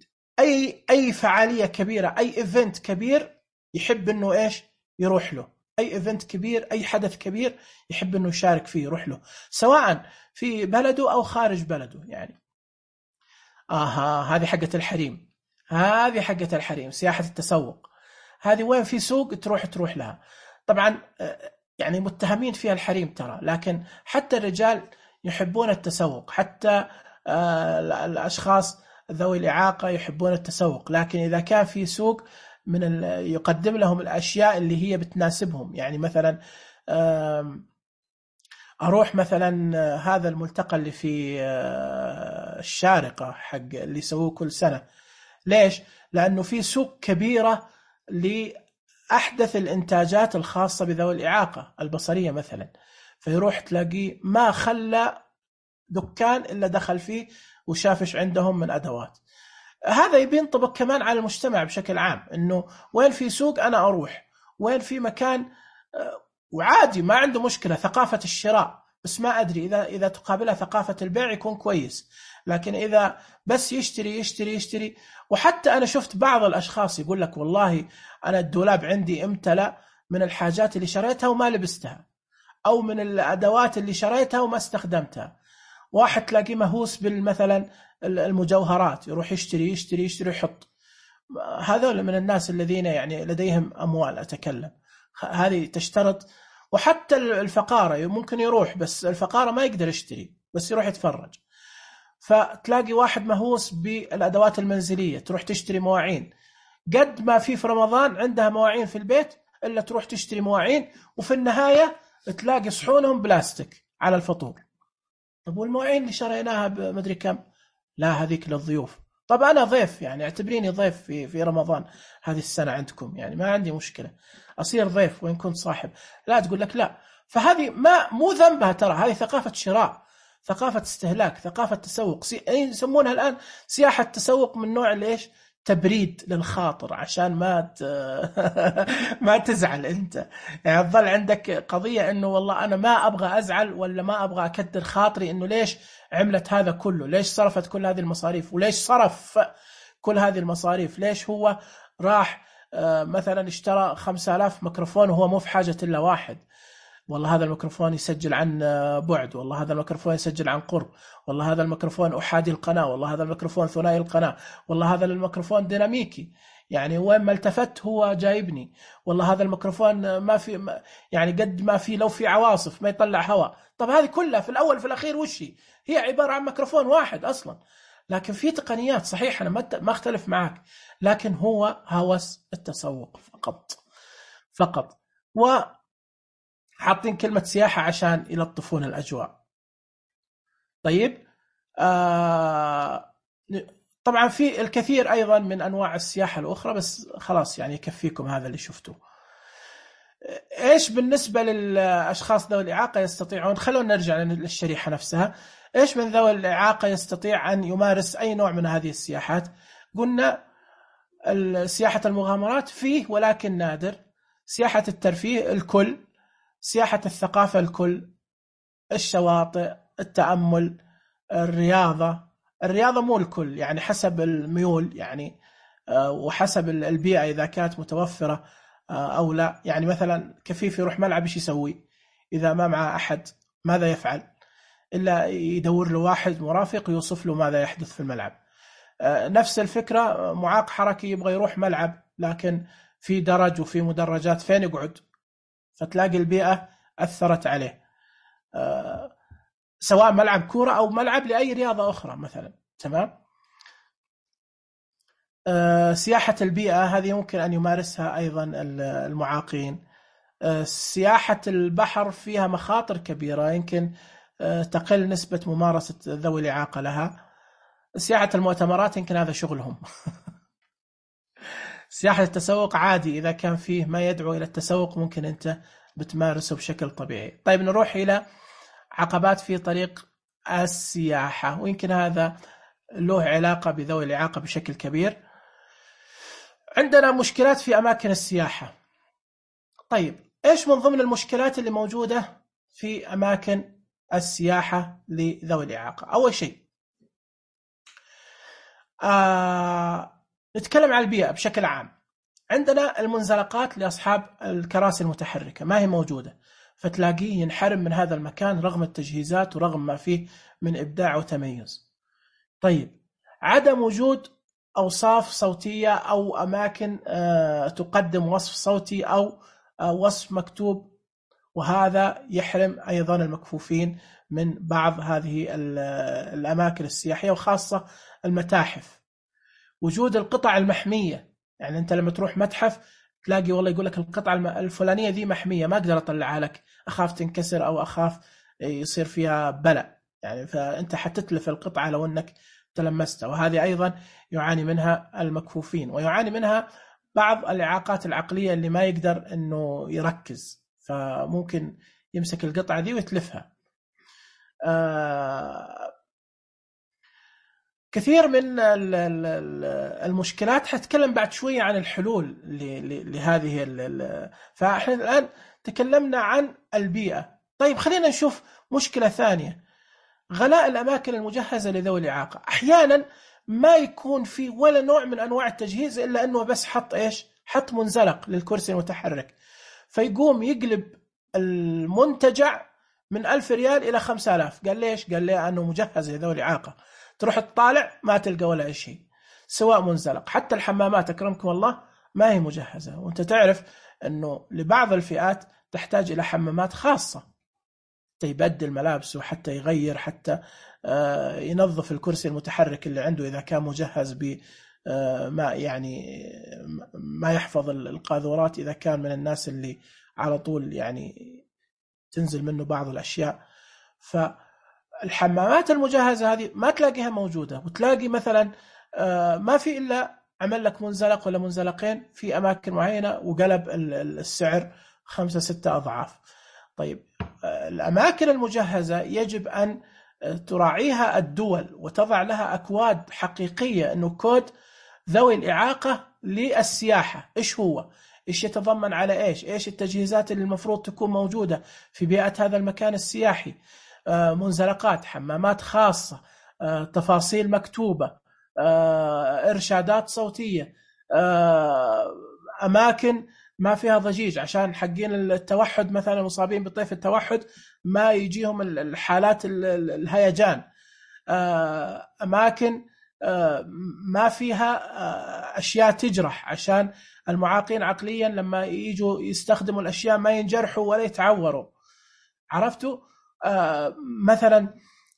أي فعالية كبيرة، أي إيفنت كبير، يحب إنه إيش؟ يروح له. أي إيفنت كبير، أي حدث كبير يحب أنه يشارك فيه، يروح له، سواء في بلده أو خارج بلده. يعني هذه حقة الحريم، هذه حقة الحريم، سياحة التسوق. هذه وين في سوق تروح لها. طبعا يعني متهمين فيها الحريم ترى، لكن حتى الرجال يحبون التسوق، حتى الأشخاص ذوي الإعاقة يحبون التسوق، لكن إذا كان في سوق يقدم لهم الأشياء اللي هي بتناسبهم. يعني مثلا أروح مثلا هذا الملتقى اللي في الشارقة حق اللي يسووه كل سنة. ليش؟ لأنه في سوق كبيرة لأحدث الإنتاجات الخاصة بذوي الإعاقة البصرية مثلا، فيروح تلاقيه ما خلى دكان إلا دخل فيه وشاف إيش عندهم من أدوات. هذا ينطبق كمان على المجتمع بشكل عام، إنه وين في سوق أنا أروح، وين في مكان وعادي ما عنده مشكلة. ثقافة الشراء، بس ما أدري إذا تقابلها ثقافة البيع يكون كويس، لكن إذا بس يشتري يشتري يشتري. وحتى أنا شفت بعض الأشخاص يقول لك والله أنا الدولاب عندي امتلأ من الحاجات اللي شريتها وما لبستها، أو من الأدوات اللي شريتها وما استخدمتها. واحد تلاقيه مهووس بالمثلا المجوهرات، يروح يشتري يشتري يشتري يحط. هذول من الناس الذين يعني لديهم أموال. أتكلم هذه تشترط. وحتى الفقارة ممكن يروح، بس الفقارة ما يقدر يشتري، بس يروح يتفرج. فتلاقي واحد مهووس بالأدوات المنزلية، تروح تشتري مواعين. قد ما في رمضان عندها مواعين في البيت إلا تروح تشتري مواعين، وفي النهاية تلاقي صحونهم بلاستيك على الفطور. طب والمواعين اللي شريناها بمدري كم؟ لا هذيك للضيوف. طب أنا ضيف، يعني اعتبريني ضيف في رمضان هذه السنة عندكم، يعني ما عندي مشكلة أصير ضيف وإن كنت صاحب. لا تقول لك لا. فهذه مو ذنبها ترى، هذه ثقافة شراء، ثقافة استهلاك، ثقافة تسوق. يسمونها الآن سياحة تسوق، من نوع ليش؟ تبريد للخاطر، عشان ما تزعل انت. يعني تظل عندك قضية انه والله انا ما ابغى ازعل، ولا ما ابغى اكدر خاطري انه ليش عملت هذا كله، ليش صرفت كل هذه المصاريف، وليش صرف كل هذه المصاريف، ليش هو راح مثلا اشترى 5000 ميكروفون وهو مو في حاجة الا واحد. والله هذا الميكروفون يسجل عن بعد، والله هذا الميكروفون يسجل عن قرب، والله هذا الميكروفون أحادي القناة، والله هذا الميكروفون ثنائي القناة، والله هذا الميكروفون ديناميكي، يعني وين ما التفت هو جايبني، والله هذا الميكروفون ما في يعني قد ما في لو في عواصف ما يطلع هواء. طب هذه كلها في الأول في الأخير وش هي عبارة عن ميكروفون واحد أصلا. لكن في تقنيات، صحيح أنا ما أختلف معك، لكن هو هوس التسوق فقط. حاطين كلمة سياحة عشان يلطفون الأجواء. طيب طبعا في الكثير أيضا من أنواع السياحة الأخرى، بس خلاص يعني يكفيكم هذا اللي شفتوه. إيش بالنسبة للأشخاص ذوي الإعاقة يستطيعون؟ خلونا نرجع للشريحة نفسها. إيش من ذوي الإعاقة يستطيع أن يمارس أي نوع من هذه السياحات؟ قلنا سياحة المغامرات فيه ولكن نادر، سياحة الترفيه الكل، سياحة الثقافة الكل، الشواطئ، التأمل، الرياضة مو الكل، يعني حسب الميول، يعني وحسب البيئة إذا كانت متوفرة أو لا. يعني مثلا كفيف يروح ملعب إيش يسوي إذا ما مع أحد؟ ماذا يفعل؟ إلا يدور له واحد مرافق يوصف له ماذا يحدث في الملعب. نفس الفكرة معاق حركي يبغى يروح ملعب لكن في درج وفي مدرجات، فين يقعد؟ فتلاقي البيئة أثرت عليه، سواء ملعب كورة أو ملعب لأي رياضة أخرى مثلا. تمام. سياحة البيئة هذه ممكن أن يمارسها أيضا المعاقين. سياحة البحر فيها مخاطر كبيرة، يمكن تقل نسبة ممارسة ذوي الإعاقة لها. سياحة المؤتمرات يمكن هذا شغلهم. سياحة التسوق عادي، إذا كان فيه ما يدعو إلى التسوق ممكن أنت بتمارسه بشكل طبيعي. طيب نروح إلى عقبات في طريق السياحة، ويمكن هذا له علاقة بذوي الإعاقة بشكل كبير. عندنا مشكلات في أماكن السياحة. طيب إيش من ضمن المشكلات اللي موجودة في أماكن السياحة لذوي الإعاقة؟ أول شيء نتكلم عن البيئة بشكل عام. عندنا المنزلقات لأصحاب الكراسي المتحركة ما هي موجودة، فتلاقيه ينحرم من هذا المكان رغم التجهيزات ورغم ما فيه من إبداع وتميز. طيب، عدم وجود أوصاف صوتية أو أماكن تقدم وصف صوتي أو وصف مكتوب، وهذا يحرم أيضا المكفوفين من بعض هذه الأماكن السياحية وخاصة المتاحف. وجود القطع المحمية، يعني أنت لما تروح متحف تلاقي والله يقول لك القطعة الفلانية ذي محمية، ما أقدر أطلعها لك، أخاف تنكسر أو أخاف يصير فيها بلع، يعني فأنت حتتلف القطعة لو أنك تلمستها. وهذه أيضا يعاني منها المكفوفين، ويعاني منها بعض الإعاقات العقلية اللي ما يقدر أنه يركز، فممكن يمسك القطعة دي ويتلفها. كثير من المشكلات، حتكلم بعد شوية عن الحلول لهذه فاحنا الآن تكلمنا عن البيئة. طيب خلينا نشوف مشكلة ثانية، غلاء الأماكن المجهزة لذوي الإعاقة. أحيانا ما يكون في ولا نوع من أنواع التجهيز إلا أنه بس حط منزلق للكرسي المتحرك، فيقوم يقلب المنتجع من 1000 ريال إلى 5000. قال ليش؟ قال لي أنه مجهز لذوي الإعاقة. تروح تطالع ما تلقى ولا شيء، سواء منزلق، حتى الحمامات أكرمكم الله ما هي مجهزة. وأنت تعرف أنه لبعض الفئات تحتاج إلى حمامات خاصة، يبدل ملابسه، حتى يغير، حتى ينظف الكرسي المتحرك اللي عنده إذا كان مجهز ب ما يعني ما يحفظ القاذورات، إذا كان من الناس اللي على طول يعني تنزل منه بعض الأشياء. فالحمامات المجهزة هذه ما تلاقيها موجودة، وتلاقي مثلا ما في إلا عمل لك منزلق ولا منزلقين في أماكن معينة وقلب السعر 5-6 أضعاف. طيب، الأماكن المجهزة يجب أن تراعيها الدول وتضع لها أكواد حقيقية، أنه كود ذوي الإعاقة للسياحة إيش هو، إيش يتضمن على إيش التجهيزات اللي المفروض تكون موجودة في بيئة هذا المكان السياحي، منزلقات، حمامات خاصة، تفاصيل مكتوبة، إرشادات صوتية، أماكن ما فيها ضجيج عشان حقين التوحد مثلا، المصابين بطيف التوحد ما يجيهم الحالات الهيجان، أماكن ما فيها أشياء تجرح عشان المعاقين عقليا لما يجوا يستخدموا الأشياء ما ينجرحوا ولا يتعوروا. عرفتوا؟ مثلا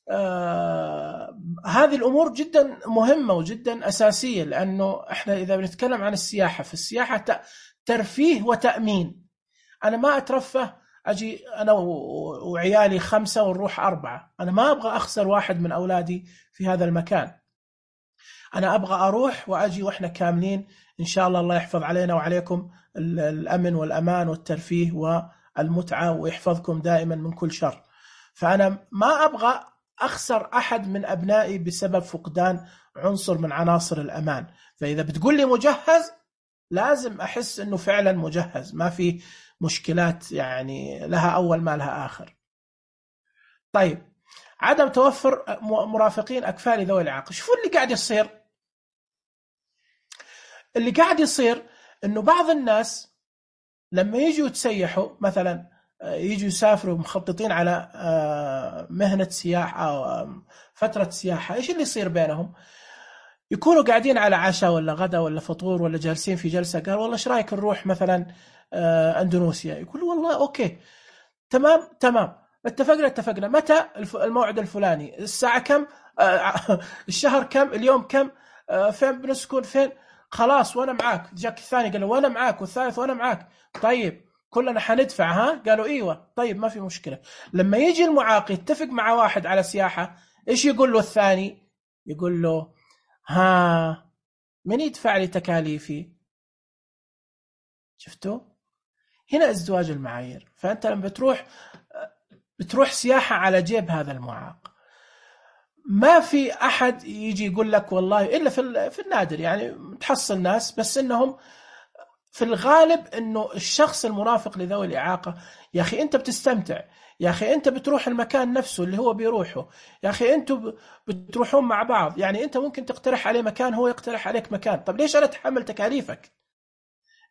هذه الأمور جدا مهمة وجدا أساسية، لأنه إحنا إذا بنتكلم عن السياحة، في السياحة ترفيه وتأمين. أنا ما أترفه أجي أنا وعيالي 5 ونروح 4، أنا ما أبغى أخسر واحد من أولادي في هذا المكان، أنا أبغى أروح وأجي وإحنا كاملين إن شاء الله. الله يحفظ علينا وعليكم الأمن والأمان والترفيه والمتعة، ويحفظكم دائما من كل شر. فأنا ما أبغى أخسر أحد من أبنائي بسبب فقدان عنصر من عناصر الأمان. فإذا بتقول لي مجهز، لازم أحس أنه فعلا مجهز، ما في مشكلات يعني لها أول ما لها آخر. طيب، عدم توفر مرافقين أكفاء لذوي الإعاقة. شوفوا اللي قاعد يصير، اللي قاعد يصير أنه بعض الناس لما يجوا يتسيحوا مثلا، يجوا يسافروا مخططين على مهنة سياحة أو فترة سياحة، إيش اللي يصير بينهم؟ يكونوا قاعدين على عشاء ولا غدا ولا فطور ولا جالسين في جلسة، قال والله ايش رايك نروح مثلا أندونيسيا؟ يقول والله أوكي تمام اتفقنا متى الموعد الفلاني، الساعة كم، الشهر كم، اليوم كم، فين بنسكن، فين، خلاص وانا معاك. جاك الثاني قال له وانا معاك، والثالث وانا معاك. طيب كلنا حندفع، ها؟ قالوا ايوه. طيب ما في مشكلة. لما يجي المعاق يتفق مع واحد على سياحة، ايش يقول له الثاني؟ يقول له ها، من يدفع لي تكاليفي؟ شفتوا؟ هنا ازدواج المعايير. فأنت لما بتروح سياحة على جيب هذا المعاق، ما في أحد يجي يقول لك والله، إلا في النادر يعني تحصل ناس، بس إنهم في الغالب إنه الشخص المرافق لذوي الإعاقة، يا أخي أنت بتستمتع، يا أخي أنت بتروح المكان نفسه اللي هو بيروحه، يا أخي أنتوا بتروحون مع بعض، يعني أنت ممكن تقترح عليه مكان، هو يقترح عليك مكان. طب ليش أنا أتحمل تكاليفك؟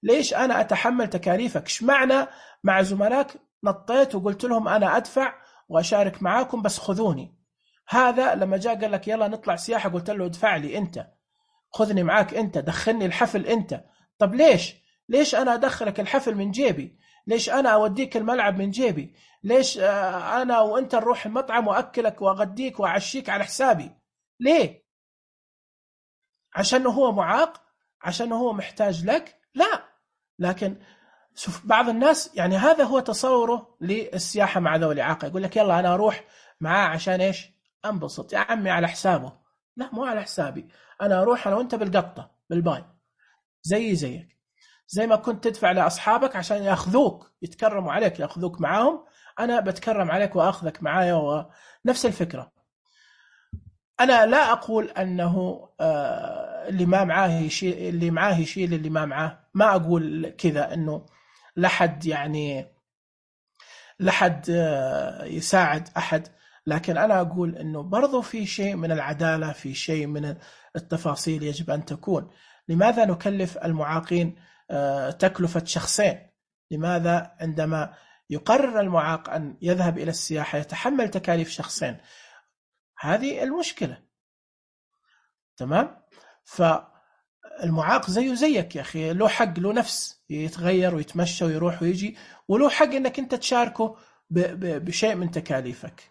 ليش أنا أتحمل تكاليفك؟ إيش معنى مع زملائك نطيت وقلت لهم أنا أدفع وأشارك معاكم بس خذوني؟ هذا لما جاء قال لك يلا نطلع سياحة قلت له ادفع لي أنت، خذني معاك أنت، دخلني الحفل أنت. طب ليش أنا أدخلك الحفل من جيبي؟ ليش أنا أوديك الملعب من جيبي؟ ليش أنا وأنت نروح المطعم وأكلك وأغديك وأعشيك على حسابي؟ ليه؟ عشان هو معاق؟ عشان هو محتاج لك؟ لا. لكن شوف بعض الناس يعني هذا هو تصوره للسياحة مع ذوي الإعاقة، يقول لك يلا أنا أروح معاه عشان إيش؟ أنبسط يا عمي على حسابه. لا، مو على حسابي، أنا أروح أنا وأنت بالقطة بالباي زيك، زي ما كنت تدفع لأصحابك عشان يأخذوك يتكرموا عليك يأخذوك معاهم، أنا بتكرم عليك وأخذك معايا، ونفس الفكرة. أنا لا أقول أنه اللي ما معاه يشيل اللي معاه يشيل اللي ما معاه، ما أقول كذا أنه لحد يعني لحد يساعد أحد، لكن أنا أقول أنه برضو في شيء من العدالة، في شيء من التفاصيل يجب أن تكون. لماذا نكلف المعاقين تكلفة شخصين؟ لماذا عندما يقرر المعاق أن يذهب إلى السياحة يتحمل تكاليف شخصين؟ هذه المشكلة. تمام؟ فالمعاق زيه زيك يا أخي، له حق له نفس، يتغير ويتمشى ويروح ويجي، وله حق أنك أنت تشاركه بشيء من تكاليفك.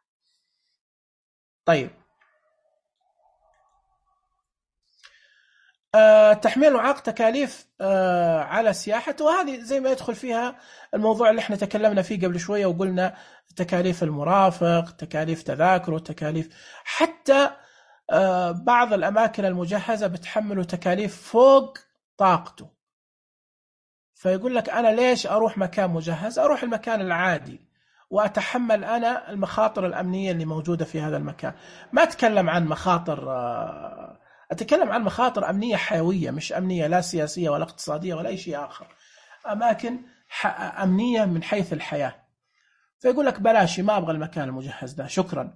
طيب، تحميل المعاق تكاليف على سياحته، وهذه زي ما يدخل فيها الموضوع اللي احنا تكلمنا فيه قبل شوية وقلنا تكاليف المرافق، تكاليف تذاكره، تكاليف حتى بعض الأماكن المجهزة بتحمله تكاليف فوق طاقته. فيقول لك أنا ليش أروح مكان مجهز؟ أروح المكان العادي وأتحمل أنا المخاطر الأمنية اللي موجودة في هذا المكان. ما أتكلم عن مخاطر أتكلم عن مخاطر أمنية حيوية، مش أمنية لا سياسية ولا اقتصادية ولا أي شيء آخر، أماكن أمنية من حيث الحياة. فيقول لك بلاش، ما أبغى المكان المجهز ده، شكرا.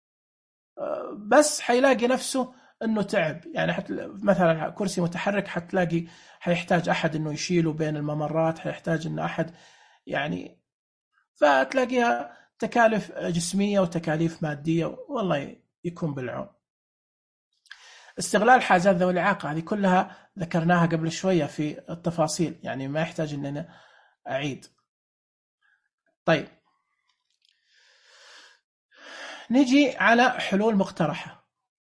بس حيلاقي نفسه انه تعب، يعني مثلا كرسي متحرك حتلاقي حيحتاج احد انه يشيله بين الممرات، حيحتاج انه احد يعني، فتلاقيها تكاليف جسمية وتكاليف مادية، والله يكون بالعون. استغلال حاجات ذوي الإعاقة هذه كلها ذكرناها قبل شوية في التفاصيل، يعني ما يحتاج اننا اعيد. طيب، نجي على حلول مقترحة.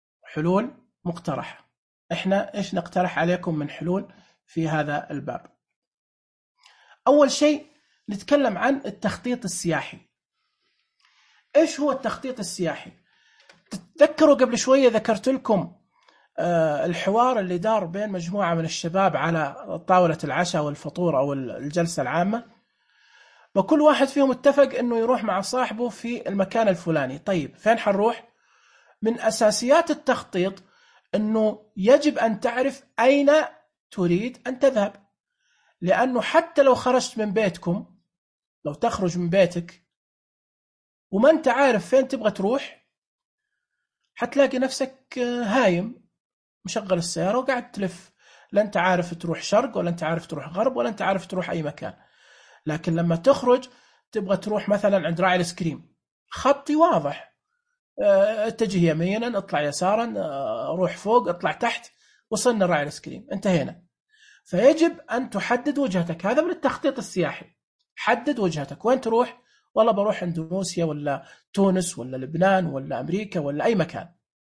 احنا ايش نقترح عليكم من حلول في هذا الباب؟ اول شيء نتكلم عن التخطيط السياحي. ايش هو التخطيط السياحي؟ تتذكروا قبل شوية ذكرت لكم الحوار اللي دار بين مجموعة من الشباب على طاولة العشاء والفطور او الجلسة العامة، وكل واحد فيهم اتفق انه يروح مع صاحبه في المكان الفلاني. طيب فين حنروح؟ من اساسيات التخطيط أنه يجب أن تعرف أين تريد أن تذهب، لأنه حتى لو خرجت من بيتكم، لو تخرج من بيتك وما أنت عارف فين تبغى تروح، حتلاقي نفسك هايم مشغل السيارة وقاعد تلف، لا أنت عارف تروح شرق ولا أنت عارف تروح غرب ولا أنت عارف تروح أي مكان. لكن لما تخرج تبغى تروح مثلا عند راعي الاسكريم، خطي واضح، اتجه يمينا، اطلع يسارا، روح فوق، اطلع تحت، وصلنا راعي الاسكريم، انتهينا. فيجب أن تحدد وجهتك، هذا من التخطيط السياحي. حدد وجهتك وين تروح، والله بروح اندونيسيا ولا تونس ولا لبنان ولا أمريكا ولا أي مكان،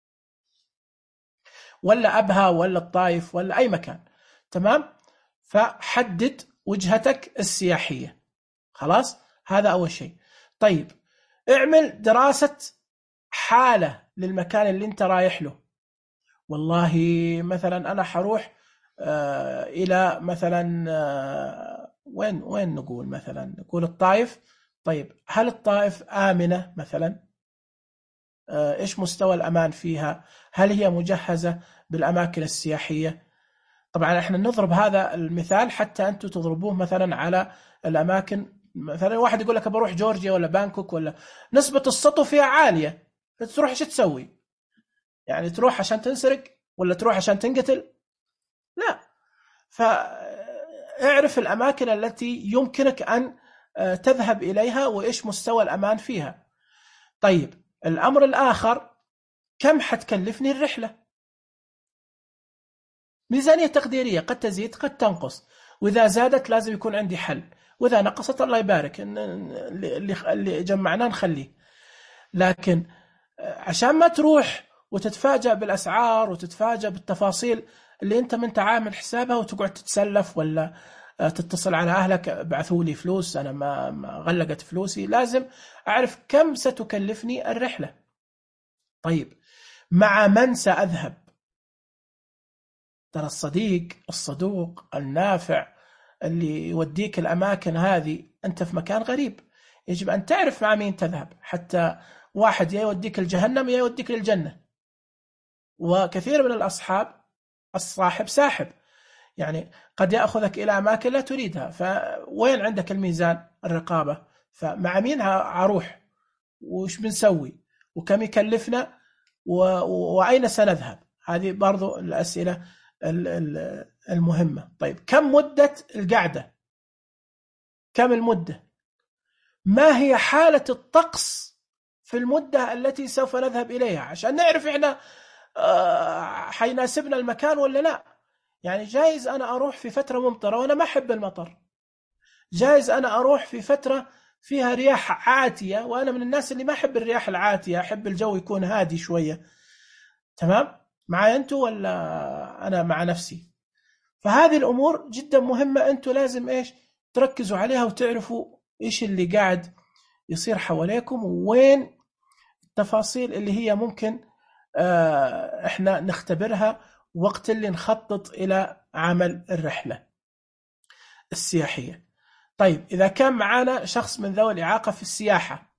ولا أبها ولا الطائف ولا أي مكان. تمام؟ فحدد وجهتك السياحية. خلاص، هذا أول شيء. طيب، اعمل دراسة حالة للمكان اللي انت رايح له. والله مثلا أنا حروح إلى مثلا وين نقول مثلا، نقول الطائف. طيب هل الطائف آمنة مثلا؟ إيش مستوى الأمان فيها؟ هل هي مجهزة بالأماكن السياحية؟ طبعا احنا نضرب هذا المثال حتى أنتم تضربوه مثلا على الأماكن. مثلا واحد يقول لك بروح جورجيا ولا بانكوك، ولا نسبة السطو فيها عالية، تروح ايش تسوي؟ يعني تروح عشان تنسرق ولا تروح عشان تنقتل؟ لا. اعرف الأماكن التي يمكنك أن تذهب إليها وإيش مستوى الأمان فيها. طيب الأمر الآخر، كم حتكلفني الرحلة؟ ميزانية تقديرية، قد تزيد قد تنقص، وإذا زادت لازم يكون عندي حل، وإذا نقصت الله يبارك اللي جمعناه نخليه. لكن عشان ما تروح وتتفاجأ بالأسعار وتتفاجأ بالتفاصيل اللي أنت من عامل حسابها وتقعد تتسلف، ولا تتصل على أهلك بعثوا لي فلوس أنا ما غلقت فلوسي، لازم أعرف كم ستكلفني الرحلة. طيب مع من سأذهب؟ ترى الصديق الصدوق النافع اللي يوديك الأماكن هذه، أنت في مكان غريب، يجب أن تعرف مع مين تذهب، حتى واحد يا يوديك الجهنم يا يوديك للجنة. وكثير من الأصحاب الصاحب ساحب، يعني قد يأخذك إلى أماكن لا تريدها، فوين عندك الميزان الرقابة؟ فمع مين هروح، وش بنسوي، وكم يكلفنا، وأين سنذهب؟ هذه برضو الأسئلة المهمة. طيب كم مدة القعدة؟ كم المدة؟ ما هي حالة الطقس في المدة التي سوف نذهب إليها، عشان نعرف إحنا حيناسبنا المكان ولا لا. يعني جايز أنا أروح في فترة ممطرة وأنا ما أحب المطر، جايز أنا أروح في فترة فيها رياح عاتية وأنا من الناس اللي ما أحب الرياح العاتية، أحب الجو يكون هادي شوية. تمام معي أنتوا ولا أنا مع نفسي؟ فهذه الأمور جدا مهمة، أنتوا لازم إيش تركزوا عليها وتعرفوا إيش اللي قاعد يصير حواليكم، وين التفاصيل اللي هي ممكن إحنا نختبرها وقت اللي نخطط إلى عمل الرحلة السياحية. طيب إذا كان معنا شخص من ذوي الإعاقة في السياحة،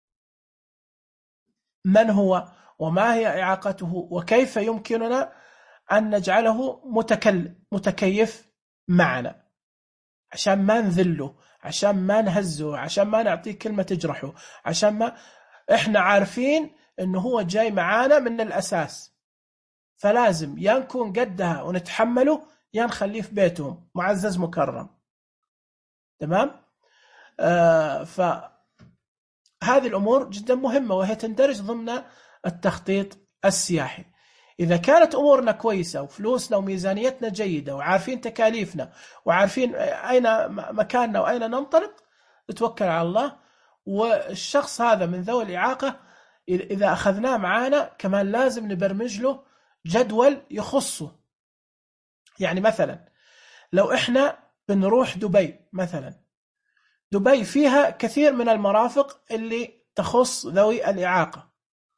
من هو وما هي إعاقته وكيف يمكننا أن نجعله متكيف معنا، عشان ما نذله، عشان ما نهزه، عشان ما نعطيه كلمة تجرحه، عشان ما إحنا عارفين إنه هو جاي معانا من الأساس، فلازم يا نكون قدها ونتحمله يا نخليه في بيتهم معزز مكرم. تمام؟ فهذه الأمور جدا مهمة، وهي تندرج ضمن التخطيط السياحي. إذا كانت أمورنا كويسة وفلوسنا وميزانيتنا جيدة وعارفين تكاليفنا وعارفين أين مكاننا وأين ننطلق، نتوكل على الله. والشخص هذا من ذوي الإعاقة إذا أخذناه معانا كمان لازم نبرمج له جدول يخصه. يعني مثلا لو إحنا بنروح دبي مثلا، دبي فيها كثير من المرافق اللي تخص ذوي الإعاقة،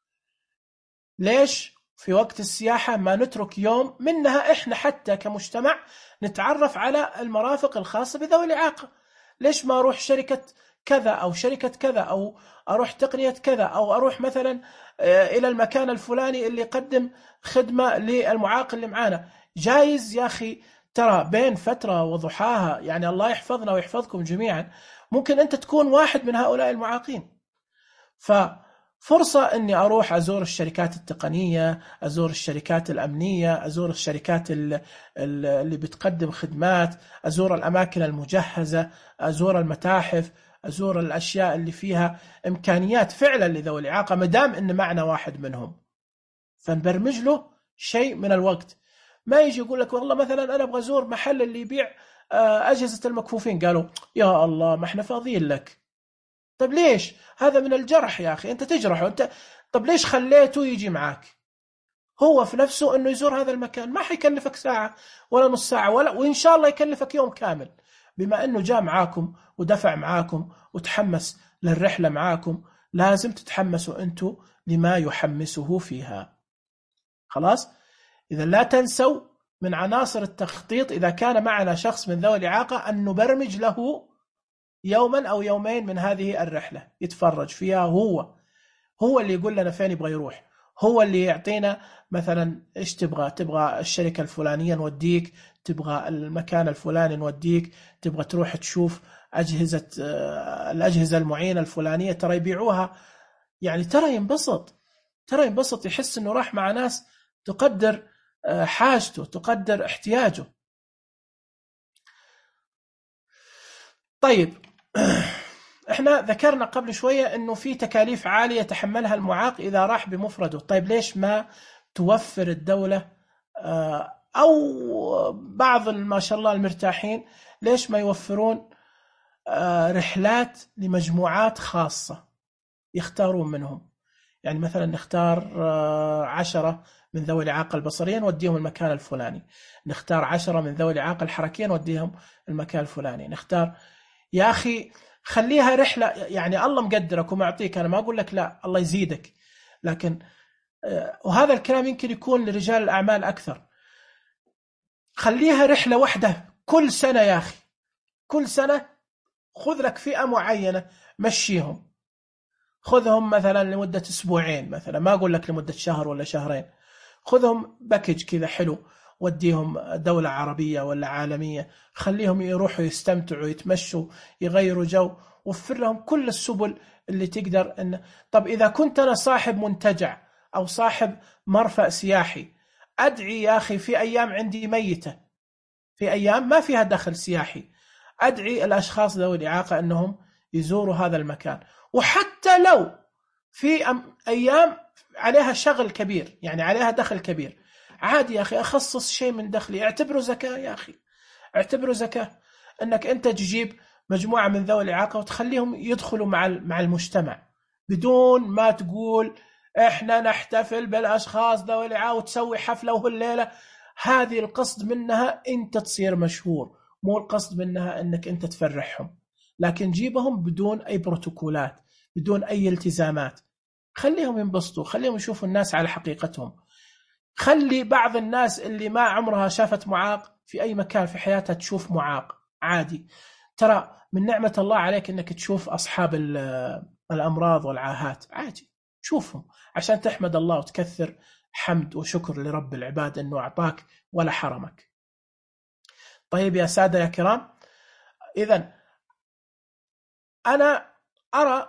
ليش في وقت السياحة ما نترك يوم منها إحنا حتى كمجتمع نتعرف على المرافق الخاصة بذوي الإعاقة؟ ليش ما أروح شركة كذا أو شركة كذا، أو أروح تقنية كذا، أو أروح مثلا إلى المكان الفلاني اللي يقدم خدمة للمعاق اللي معانا؟ جايز يا أخي ترى بين فترة وضحاها، يعني الله يحفظنا ويحفظكم جميعا، ممكن أنت تكون واحد من هؤلاء المعاقين. ففرصة أني أروح أزور الشركات التقنية، أزور الشركات الأمنية، أزور الشركات اللي بتقدم خدمات، أزور الأماكن المجهزة، أزور المتاحف، أزور الأشياء اللي فيها إمكانيات فعلا لذوي الإعاقة، مدام إن معنا واحد منهم. فنبرمج له شيء من الوقت، ما يجي يقول لك والله مثلا أنا أبغى أزور محل اللي يبيع أجهزة المكفوفين، قالوا يا الله ما احنا فاضيين لك. طب ليش؟ هذا من الجرح يا أخي، أنت تجرحه أنت. طب ليش خليته يجي معاك؟ هو في نفسه أنه يزور هذا المكان ما حيكلفك ساعة ولا نص ساعة، وإن شاء الله يكلفك يوم كامل، بما أنه جاء معاكم ودفع معاكم وتحمس للرحلة معاكم، لازم تتحمسوا أنتوا لما يحمسه فيها. خلاص؟ إذا لا تنسوا من عناصر التخطيط إذا كان معنا شخص من ذوي الإعاقة أن نبرمج له يوما أو يومين من هذه الرحلة يتفرج فيها، هو اللي يقول لنا فين يبغى يروح، هو اللي يعطينا مثلا إيش تبغى الشركة الفلانية نوديك، تبغى المكان الفلاني نوديك، تبغى تروح تشوف الأجهزة المعينة الفلانية، ترى يبيعوها، يعني ترى ينبسط يحس إنه راح مع ناس تقدر حاجته، تقدر احتياجه. طيب احنا ذكرنا قبل شوية انه في تكاليف عالية يتحملها المعاق اذا راح بمفرده. طيب ليش ما توفر الدولة او بعض ما شاء الله المرتاحين ليش ما يوفرون رحلات لمجموعات خاصة يختارون منهم؟ يعني مثلا نختار 10 من ذوي الإعاقة البصرية نوديهم المكان الفلاني، نختار 10 من ذوي الإعاقة الحركية نوديهم المكان الفلاني، نختار. يا أخي خليها رحلة، يعني الله مقدرك ومعطيك، أنا ما أقول لك لا، الله يزيدك، لكن وهذا الكلام يمكن يكون لرجال الأعمال أكثر. خليها رحلة واحدة كل سنة يا أخي، كل سنة خذ لك فئة معينة مشيهم، خذهم مثلا لمدة أسبوعين مثلا، ما أقول لك لمدة شهر ولا شهرين، خذهم باكج كذا حلو، وديهم دولة عربية ولا عالمية، خليهم يروحوا يستمتعوا يتمشوا يغيروا جو، وفر لهم كل السبل اللي تقدر طب إذا كنت أنا صاحب منتجع أو صاحب مرفأ سياحي، أدعي يا أخي في أيام عندي ميتة، في أيام ما فيها دخل سياحي، أدعي الأشخاص ذوي الإعاقة أنهم يزوروا هذا المكان. وحتى لو في أيام عليها شغل كبير، يعني عليها دخل كبير، عادي يا أخي أخصص شيء من دخلي، اعتبره زكاة يا أخي، اعتبره زكاة، أنك أنت تجيب مجموعة من ذوي الإعاقة وتخليهم يدخلوا مع المجتمع بدون ما تقول إحنا نحتفل بالأشخاص ذوي الإعاقة وتسوي حفلة وهالليلة. هذه القصد منها أنت تصير مشهور، مو القصد منها أنك أنت تفرحهم، لكن جيبهم بدون أي بروتوكولات، بدون أي التزامات، خليهم ينبسطوا، خليهم يشوفوا الناس على حقيقتهم. خلي بعض الناس اللي ما عمرها شافت معاق في أي مكان في حياتها تشوف معاق عادي. ترى من نعمة الله عليك أنك تشوف أصحاب الأمراض والعاهات عادي، شوفهم عشان تحمد الله وتكثر حمد وشكر لرب العباد أنه أعطاك ولا حرمك. طيب يا سادة يا كرام، إذن أنا أرى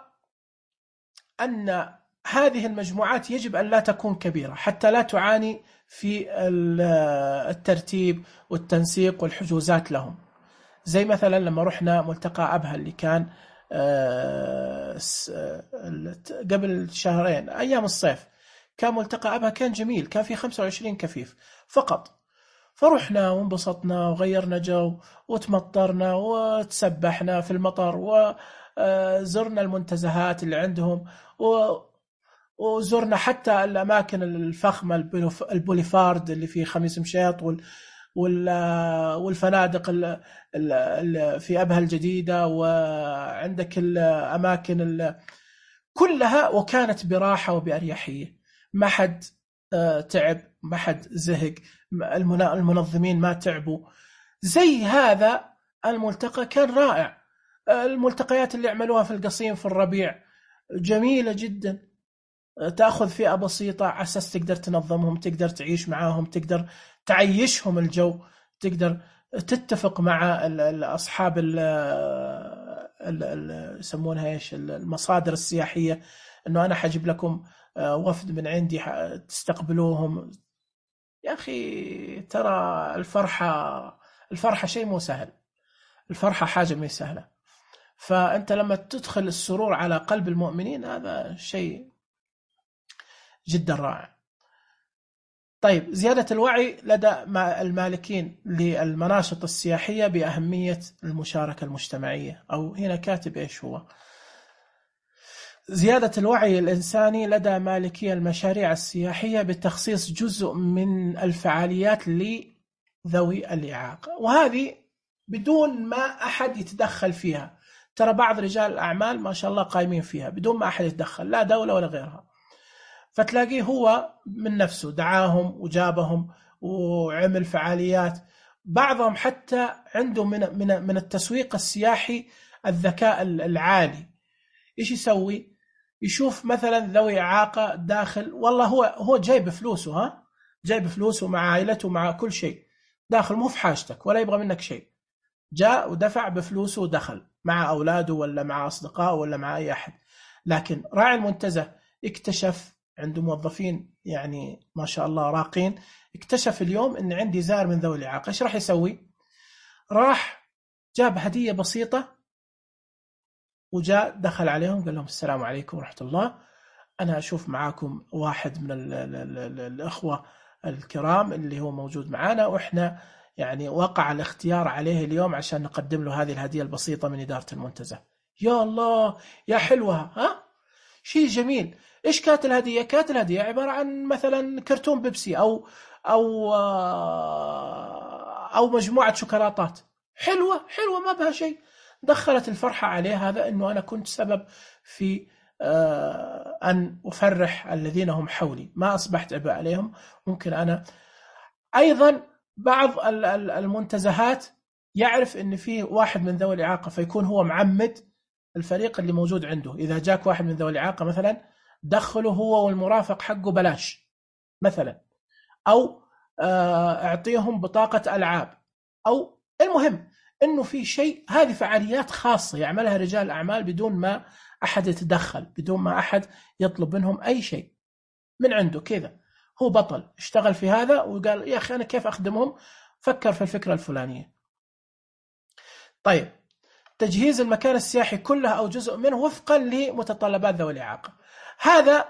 أن هذه المجموعات يجب أن لا تكون كبيرة حتى لا تعاني في الترتيب والتنسيق والحجوزات لهم. زي مثلا لما رحنا ملتقى أبها اللي كان قبل شهرين أيام الصيف، كان ملتقى أبها كان جميل، كان فيه 25 كفيف فقط، فرحنا وانبسطنا وغيرنا جو وتمطرنا وتسبحنا في المطر وزرنا المنتزهات اللي عندهم وزرنا حتى الأماكن الفخمة، البوليفارد اللي فيه خميس مشيط والفنادق في أبها الجديدة، وعندك الأماكن كلها، وكانت براحة وبأريحية، ما حد تعب، ما حد زهق، المنظمين ما تعبوا. زي هذا الملتقى كان رائع. الملتقيات اللي عملوها في القصيم في الربيع جميلة جدا، تأخذ فئة بسيطة على أساس تقدر تنظمهم، تقدر تعيش معاهم، تقدر تعيشهم الجو، تقدر تتفق مع أصحاب يسمونها إيش المصادر السياحية، إنه أنا حجيب لكم وفد من عندي تستقبلوهم. يا أخي ترى الفرحة شيء مو سهل، الفرحة حاجة مو سهلة، فأنت لما تدخل السرور على قلب المؤمنين هذا شيء جدا رائع. طيب زيادة الوعي لدى المالكين للمناشط السياحية بأهمية المشاركة المجتمعية، أو هنا كاتب إيش هو؟ زيادة الوعي الإنساني لدى مالكي المشاريع السياحية بتخصيص جزء من الفعاليات لذوي الإعاقة، وهذه بدون ما أحد يتدخل فيها. ترى بعض رجال الأعمال ما شاء الله قائمين فيها بدون ما أحد يتدخل، لا دولة ولا غيرها، فتلاقيه هو من نفسه دعاهم وجابهم وعمل فعاليات. بعضهم حتى عنده من التسويق السياحي الذكاء العالي. إيش يسوي؟ يشوف مثلا ذوي إعاقة داخل، والله هو جايب فلوسه، جايب فلوسه مع عائلته مع كل شيء داخل، مو في حاجتك ولا يبغى منك شيء، جاء ودفع بفلوسه ودخل مع أولاده ولا مع أصدقائه ولا مع أي أحد. لكن راعي المنتزه اكتشف عنده موظفين يعني ما شاء الله راقين، اكتشف اليوم ان عندي زائر من ذوي الإعاقة، ايش راح يسوي؟ راح جاب هدية بسيطة وجاء دخل عليهم قال لهم السلام عليكم ورحمة الله، أنا أشوف معاكم واحد من الأخوة الكرام اللي هو موجود معنا، وإحنا يعني وقع الاختيار عليه اليوم عشان نقدم له هذه الهدية البسيطة من إدارة المنتزه. يا الله يا حلوة، ها شيء جميل. إيش كانت الهدية؟ كانت الهدية عبارة عن مثلا كرتون بيبسي أو أو مجموعة شوكولاتات حلوة حلوة ما بها شيء. دخلت الفرحة عليه هذا أنه أنا كنت سبب في أن أفرح الذين هم حولي، ما أصبحت عبء عليهم. ممكن أنا أيضا بعض المنتزهات يعرف أن فيه واحد من ذوي الإعاقة، فيكون هو معمد الفريق اللي موجود عنده. إذا جاك واحد من ذوي الإعاقة مثلا دخله هو والمرافق حقه بلاش مثلا، أو أعطيهم بطاقة ألعاب، أو المهم أنه في شيء. هذه فعاليات خاصة يعملها رجال الأعمال بدون ما أحد يتدخل، بدون ما أحد يطلب منهم أي شيء، من عنده كذا. هو بطل اشتغل في هذا وقال يا أخي أنا كيف أخدمهم، فكر في الفكرة الفلانية. طيب، تجهيز المكان السياحي كله أو جزء منه وفقا لمتطلبات ذوي الإعاقة. هذا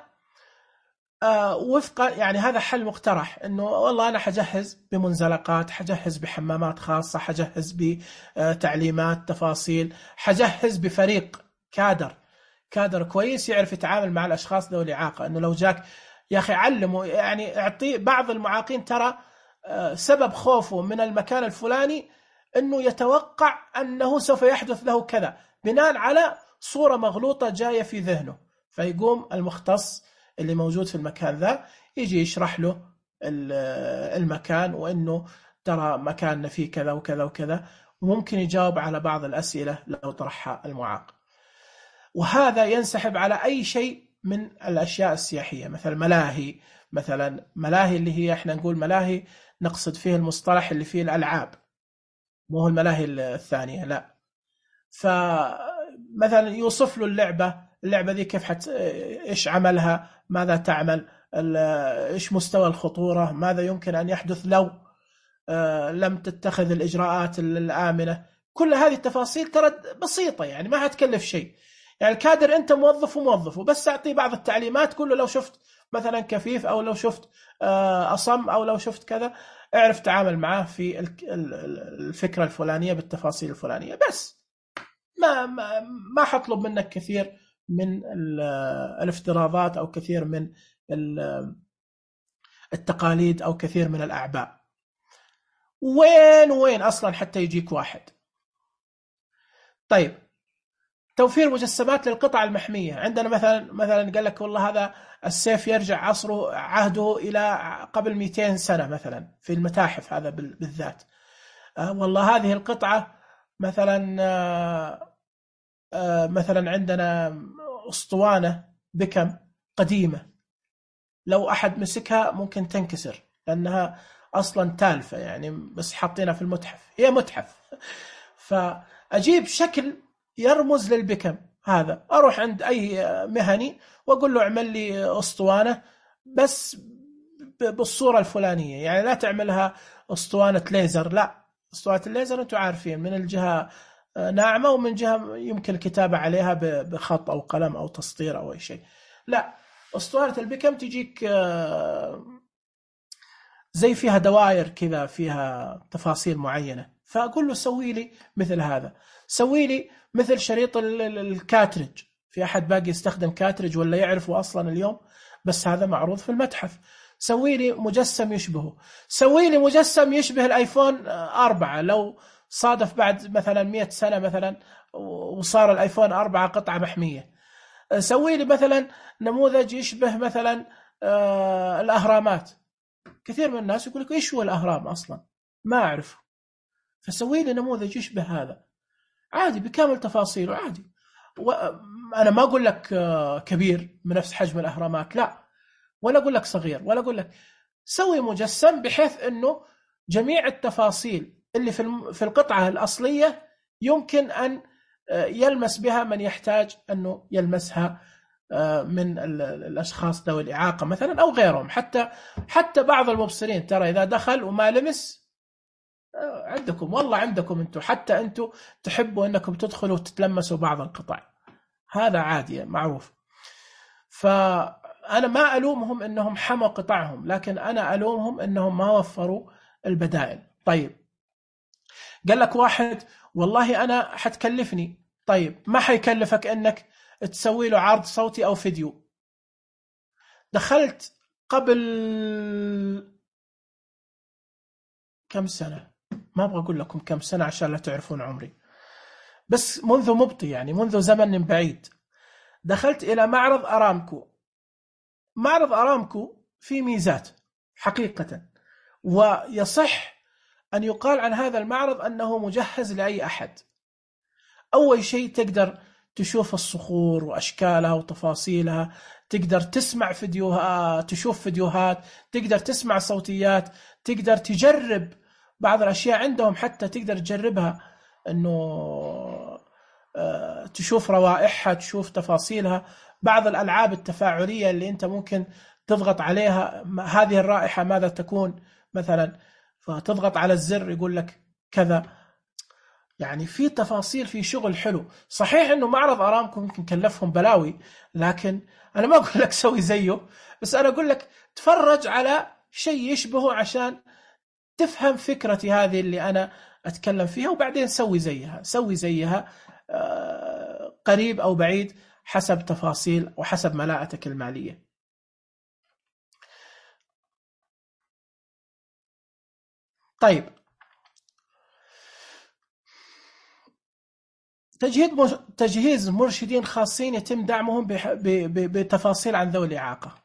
وفقا يعني هذا حل مقترح، انه والله انا حجهز بمنزلقات، حجهز بحمامات خاصه، حجهز بتعليمات تفاصيل، حجهز بفريق كادر كويس يعرف يتعامل مع الاشخاص ذوي الاعاقه. انه لو جاك يا اخي علمه، يعني اعطيه. بعض المعاقين ترى سبب خوفه من المكان الفلاني انه يتوقع انه سوف يحدث له كذا بناء على صوره مغلوطه جايه في ذهنه، فيقوم المختص اللي موجود في المكان ذا يجي يشرح له المكان، وإنه ترى مكاننا فيه كذا وكذا وكذا، وممكن يجاوب على بعض الأسئلة لو طرحها المعاق. وهذا ينسحب على أي شيء من الأشياء السياحية، مثل ملاهي، مثلا ملاهي اللي هي احنا نقول ملاهي نقصد فيه المصطلح اللي فيه الألعاب، مو هو الملاهي الثانية، لا. فمثلا يوصف له اللعبة ذي كيف إيش عملها، ماذا تعمل، إيش مستوى الخطورة، ماذا يمكن أن يحدث لو لم تتخذ الإجراءات الآمنة. كل هذه التفاصيل ترى بسيطة، يعني ما هتكلف شيء. يعني الكادر أنت موظفه بس أعطيه بعض التعليمات، كله لو شفت مثلا كفيف، أو لو شفت أصم، أو لو شفت كذا، اعرف تعامل معاه في الفكرة الفلانية بالتفاصيل الفلانية بس. ما حطلب منك كثير من الافتراضات، أو كثير من التقاليد، أو كثير من الأعباء. وين أصلا حتى يجيك واحد. طيب، توفير مجسمات للقطع المحمية. عندنا مثلا قال لك والله هذا السيف يرجع عهده إلى قبل 200 سنة مثلا في المتاحف، هذا بالذات. والله هذه القطعة مثلا عندنا أسطوانة بكم قديمة، لو أحد مسكها ممكن تنكسر لأنها أصلا تالفة، يعني بس حاطينها في المتحف، هي متحف. فأجيب شكل يرمز للبكم هذا، أروح عند أي مهني وأقول له اعمل لي أسطوانة بس بالصورة الفلانية. يعني لا تعملها أسطوانة ليزر، لا، أسطوانة الليزر أنتم عارفين من الجهة ناعمة، ومن جهة يمكن الكتابة عليها بخط أو قلم أو تسطير أو أي شيء. لا، أسطوانة البكم تجيك زي فيها دوائر كذا، فيها تفاصيل معينة. فأقول له سوي لي مثل هذا، سوي لي مثل شريط الكاترج. في أحد باقي يستخدم كاترج ولا يعرفه أصلا اليوم؟ بس هذا معروض في المتحف. سوي لي مجسم يشبهه، سوي لي مجسم يشبه الآيفون 4 لو صادف بعد مثلا 100 سنة مثلا وصار الآيفون 4 قطعة محمية. سوي لي مثلا نموذج يشبه مثلا الأهرامات. كثير من الناس يقول لك إيش هو الأهرام أصلا، ما أعرفه. فسوي لي نموذج يشبه هذا عادي بكامل تفاصيله عادي. وأنا ما أقول لك كبير من نفس حجم الأهرامات، لا، ولا أقول لك صغير، ولا أقول لك. سوي مجسم بحيث أنه جميع التفاصيل اللي في القطعة الأصلية يمكن أن يلمس بها من يحتاج أنه يلمسها من الأشخاص ذوي الإعاقة مثلا أو غيرهم. حتى بعض المبصرين ترى إذا دخل وما لمس، عندكم والله عندكم أنتم، حتى أنتم تحبوا أنكم تدخلوا وتتلمسوا بعض القطع. هذا عادي معروف. فأنا ما ألومهم أنهم حموا قطعهم، لكن أنا ألومهم أنهم ما وفروا البدائل. طيب قال لك واحد والله أنا حتكلفني، طيب ما حيكلفك أنك تسوي له عرض صوتي أو فيديو. دخلت قبل كم سنة، ما أبغى أقول لكم كم سنة عشان لا تعرفون عمري، بس منذ مبطي يعني منذ زمن بعيد، دخلت إلى معرض أرامكو. معرض أرامكو فيه ميزات حقيقة، ويصح أن يقال عن هذا المعرض أنه مجهز لأي أحد. أول شيء تقدر تشوف الصخور وأشكالها وتفاصيلها، تقدر تسمع فيديوهات، تشوف فيديوهات، تقدر تسمع صوتيات، تقدر تجرب بعض الأشياء عندهم، حتى تقدر تجربها أنه تشوف روائحها، تشوف تفاصيلها. بعض الألعاب التفاعلية اللي أنت ممكن تضغط عليها، هذه الرائحة ماذا تكون مثلا، فتضغط على الزر يقول لك كذا. يعني في تفاصيل، في شغل حلو. صحيح انه معرض ارامكو ممكن كلفهم بلاوي، لكن انا ما اقول لك سوي زيه، بس انا اقول لك تفرج على شيء يشبهه عشان تفهم فكرتي هذه اللي انا اتكلم فيها، وبعدين سوي زيها، سوي زيها قريب او بعيد حسب تفاصيل وحسب ملاءتك المالية. طيب تجهيز مرشدين خاصين يتم دعمهم بتفاصيل عن ذوي الإعاقة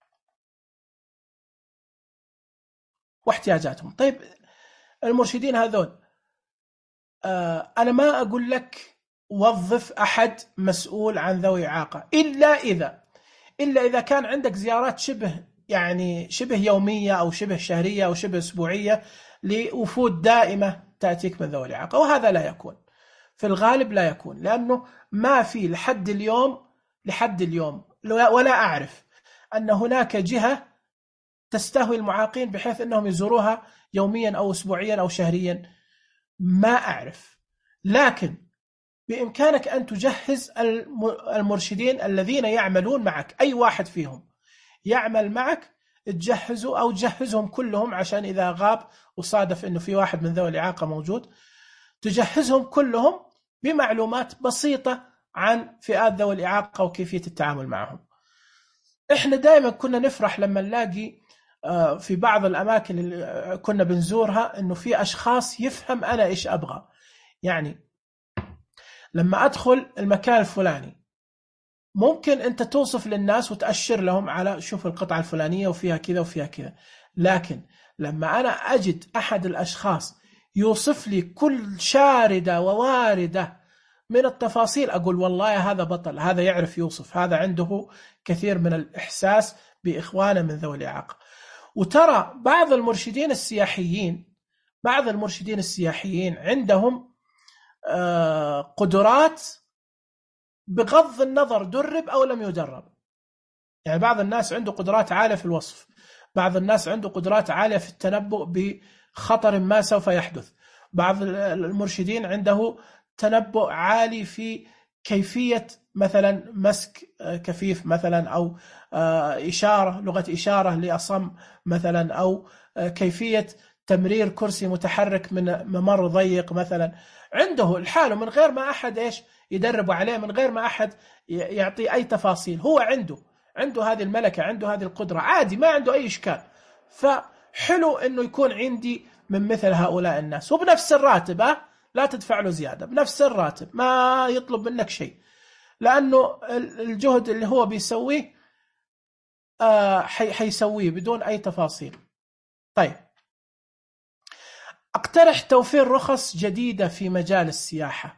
واحتياجاتهم. طيب المرشدين هذول، أنا ما أقول لك وظف أحد مسؤول عن ذوي إعاقة إلا إذا كان عندك زيارات شبه يومية أو شبه شهرية أو شبه أسبوعية لوفود دائمة تأتيك من ذوي الإعاقة، وهذا لا يكون في الغالب، لا يكون، لأنه ما في لحد اليوم ولا أعرف أن هناك جهة تستهوي المعاقين بحيث أنهم يزوروها يوميا أو أسبوعيا أو شهريا، ما أعرف. لكن بإمكانك أن تجهز المرشدين الذين يعملون معك، أي واحد فيهم يعمل معك تجهزه أو تجهزهم كلهم، عشان إذا غاب وصادف أنه في واحد من ذوي الإعاقة موجود، تجهزهم كلهم بمعلومات بسيطة عن فئات ذوي الإعاقة وكيفية التعامل معهم. إحنا دائما كنا نفرح لما نلاقي في بعض الأماكن اللي كنا بنزورها أنه في أشخاص يفهم أنا إيش أبغى. يعني لما أدخل المكان الفلاني ممكن أنت توصف للناس وتأشر لهم على شوف القطعة الفلانية وفيها كذا وفيها كذا، لكن لما أنا أجد أحد الأشخاص يوصف لي كل شاردة وواردة من التفاصيل، أقول والله هذا بطل، هذا يعرف يوصف، هذا عنده كثير من الإحساس بإخوانه من ذوي الإعاقة. وترى بعض المرشدين السياحيين عندهم قدرات بغض النظر درب أو لم يدرب. يعني بعض الناس عنده قدرات عالية في الوصف، بعض الناس عنده قدرات عالية في التنبؤ بخطر ما سوف يحدث، بعض المرشدين عنده تنبؤ عالي في كيفية مثلا مسك كفيف مثلا، أو لغة إشارة لأصم مثلا، أو كيفية تمرير كرسي متحرك من ممر ضيق مثلا. عنده الحاله من غير ما أحد يدربه عليه، من غير ما أحد يعطي أي تفاصيل، هو عنده هذه الملكة، عنده هذه القدرة، عادي ما عنده أي إشكال. فحلو أنه يكون عندي من مثل هؤلاء الناس، وبنفس الراتب، لا تدفع له زيادة، بنفس الراتب، ما يطلب منك شيء، لأنه الجهد اللي هو بيسويه حيسويه بدون أي تفاصيل. طيب أقترح توفير رخص جديدة في مجال السياحة.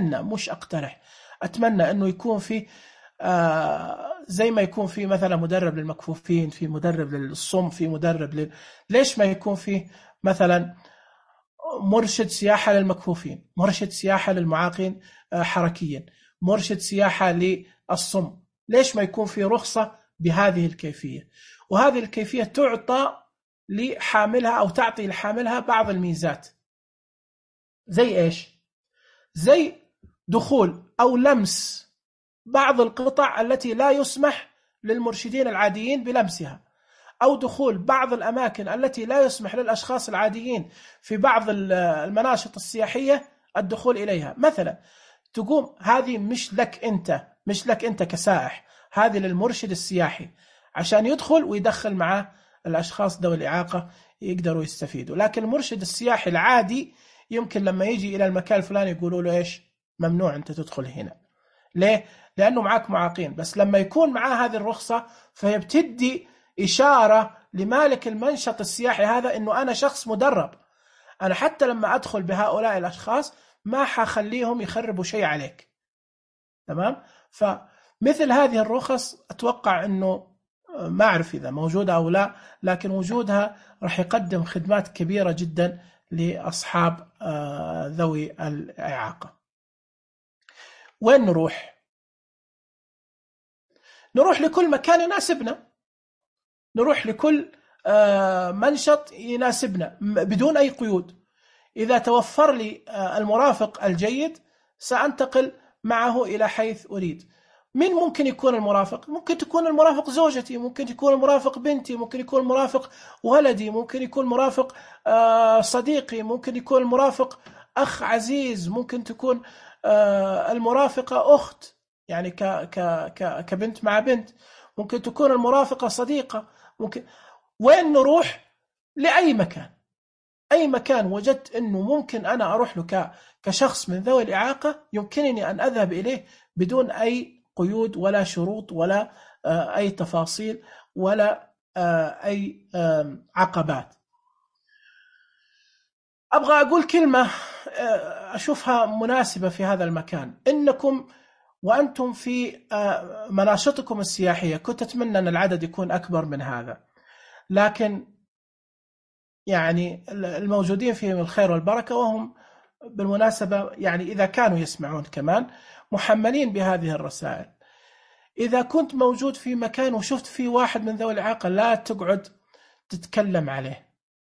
أتمنى أنه يكون في زي ما يكون في مثلا مدرب للمكفوفين، في مدرب للصم، في مدرب ليش ما يكون في مثلا مرشد سياحة للمكفوفين، مرشد سياحة للمعاقين حركيا، مرشد سياحة للصم؟ ليش ما يكون في رخصة بهذه الكيفية؟ وهذه الكيفية تعطى لحاملها أو تعطي لحاملها بعض الميزات، زي إيش؟ زي دخول أو لمس بعض القطع التي لا يسمح للمرشدين العاديين بلمسها، أو دخول بعض الأماكن التي لا يسمح للأشخاص العاديين في بعض المناشط السياحية الدخول إليها. مثلا تقوم هذه مش لك أنت كسائح، هذه للمرشد السياحي عشان يدخل ويدخل معه الأشخاص ذوي الإعاقة يقدروا يستفيدوا. لكن المرشد السياحي العادي يمكن لما يجي إلى المكان الفلاني يقولوا له إيش؟ ممنوع أنت تدخل هنا. ليه؟ لأنه معك معاقين. بس لما يكون معاه هذه الرخصة فهي بتدي إشارة لمالك المنشط السياحي هذا إنه أنا شخص مدرب، أنا حتى لما أدخل بهؤلاء الأشخاص ما حخليهم يخربوا شيء عليك. تمام؟ فمثل هذه الرخص أتوقع إنه ما أعرف إذا موجودة أو لا، لكن وجودها راح يقدم خدمات كبيرة جدا لأصحاب ذوي الإعاقة. وين نروح؟ نروح لكل مكان يناسبنا، نروح لكل منشط يناسبنا بدون أي قيود. إذا توفر لي المرافق الجيد سأنتقل معه إلى حيث أريد. من ممكن يكون المرافق؟ ممكن تكون المرافق زوجتي، ممكن يكون المرافق بنتي، ممكن يكون المرافق ولدي، ممكن يكون المرافق صديقي، ممكن يكون المرافق أخ عزيز، ممكن تكون المرافقة أخت يعني كبنت مع بنت، ممكن تكون المرافقة صديقة. ممكن وين نروح؟ لأي مكان، أي مكان وجدت أنه ممكن أنا أروح له كشخص من ذوي الإعاقة يمكنني أن أذهب إليه بدون أي قيود ولا شروط ولا أي تفاصيل ولا أي عقبات. أبغى أقول كلمة أشوفها مناسبة في هذا المكان. إنكم وأنتم في مناشطكم السياحية كنت أتمنى أن العدد يكون أكبر من هذا، لكن يعني الموجودين فيهم الخير والبركة، وهم بالمناسبة يعني إذا كانوا يسمعون كمان محملين بهذه الرسائل. إذا كنت موجود في مكان وشفت فيه واحد من ذوي الإعاقة لا تقعد تتكلم عليه،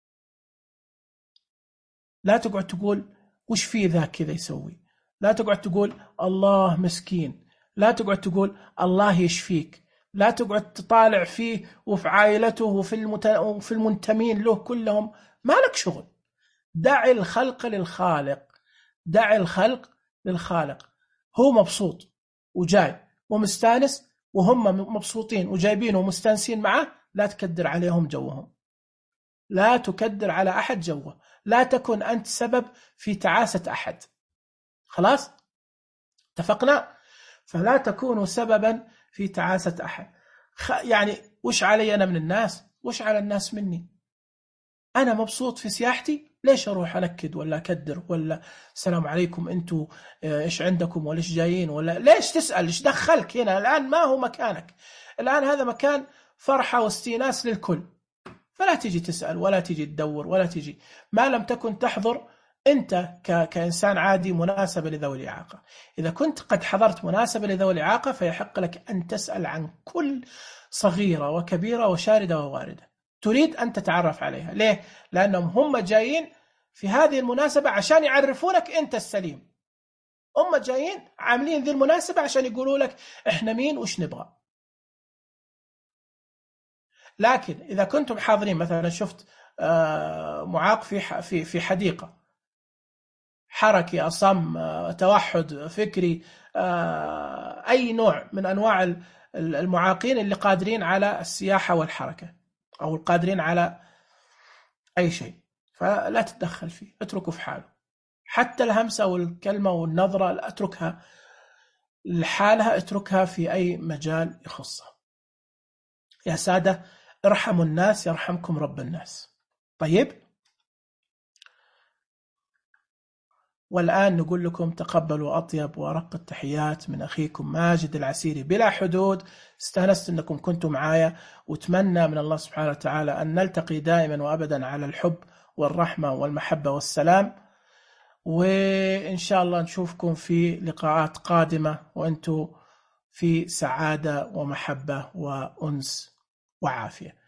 لا تقعد تقول وش فيه ذا كذا يسوي، لا تقعد تقول الله مسكين، لا تقعد تقول الله يشفيك، لا تقعد تطالع فيه وفي عائلته وفي المنتمين له كلهم، ما لك شغل. دع الخلق للخالق، دع الخلق للخالق. هو مبسوط وجاي ومستانس وهم مبسوطين وجايبين ومستانسين معه، لا تكدر عليهم جوهم، لا تكدر على أحد جوه، لا تكن أنت سبب في تعاسة أحد. خلاص اتفقنا؟ فلا تكونوا سببا في تعاسة أحد. يعني وش علي أنا من الناس؟ وش على الناس مني؟ أنا مبسوط في سياحتي، ليش أروح أنكد ولا أكدر ولا السلام عليكم أنتوا إيش عندكم ولا إيش جايين ولا ليش تسأل؟ إيش دخلك هنا؟ الآن ما هو مكانك، الآن هذا مكان فرحة واستئناس للكل، فلا تيجي تسأل ولا تيجي تدور ولا تيجي، ما لم تكن تحضر أنت كإنسان عادي مناسبة لذوي الإعاقة. إذا كنت قد حضرت مناسبة لذوي الإعاقة فيحق لك أن تسأل عن كل صغيرة وكبيرة وشاردة وواردة تريد أن تتعرف عليها. ليه؟ لأنهم هم جايين في هذه المناسبة عشان يعرفونك أنت السليم، هم جايين عاملين ذي المناسبة عشان يقولوا لك إحنا مين وإيش نبغى. لكن إذا كنتم حاضرين مثلا شفت معاق في حديقة، حركي، أصم، توحد فكري، أي نوع من أنواع المعاقين اللي قادرين على السياحة والحركة أو القادرين على أي شيء، فلا تتدخل فيه، اتركه في حاله. حتى الهمسة والكلمة والنظرة اتركها لحالها، اتركها في أي مجال يخصها. يا سادة ارحموا الناس يرحمكم رب الناس. طيب، والآن نقول لكم تقبلوا أطيب وأرق التحيات من أخيكم ماجد العسيري بلا حدود. استانست أنكم كنتم معايا، واتمنى من الله سبحانه وتعالى أن نلتقي دائما وأبدا على الحب والرحمة والمحبة والسلام، وإن شاء الله نشوفكم في لقاءات قادمة وأنتم في سعادة ومحبة وأنس وعافية.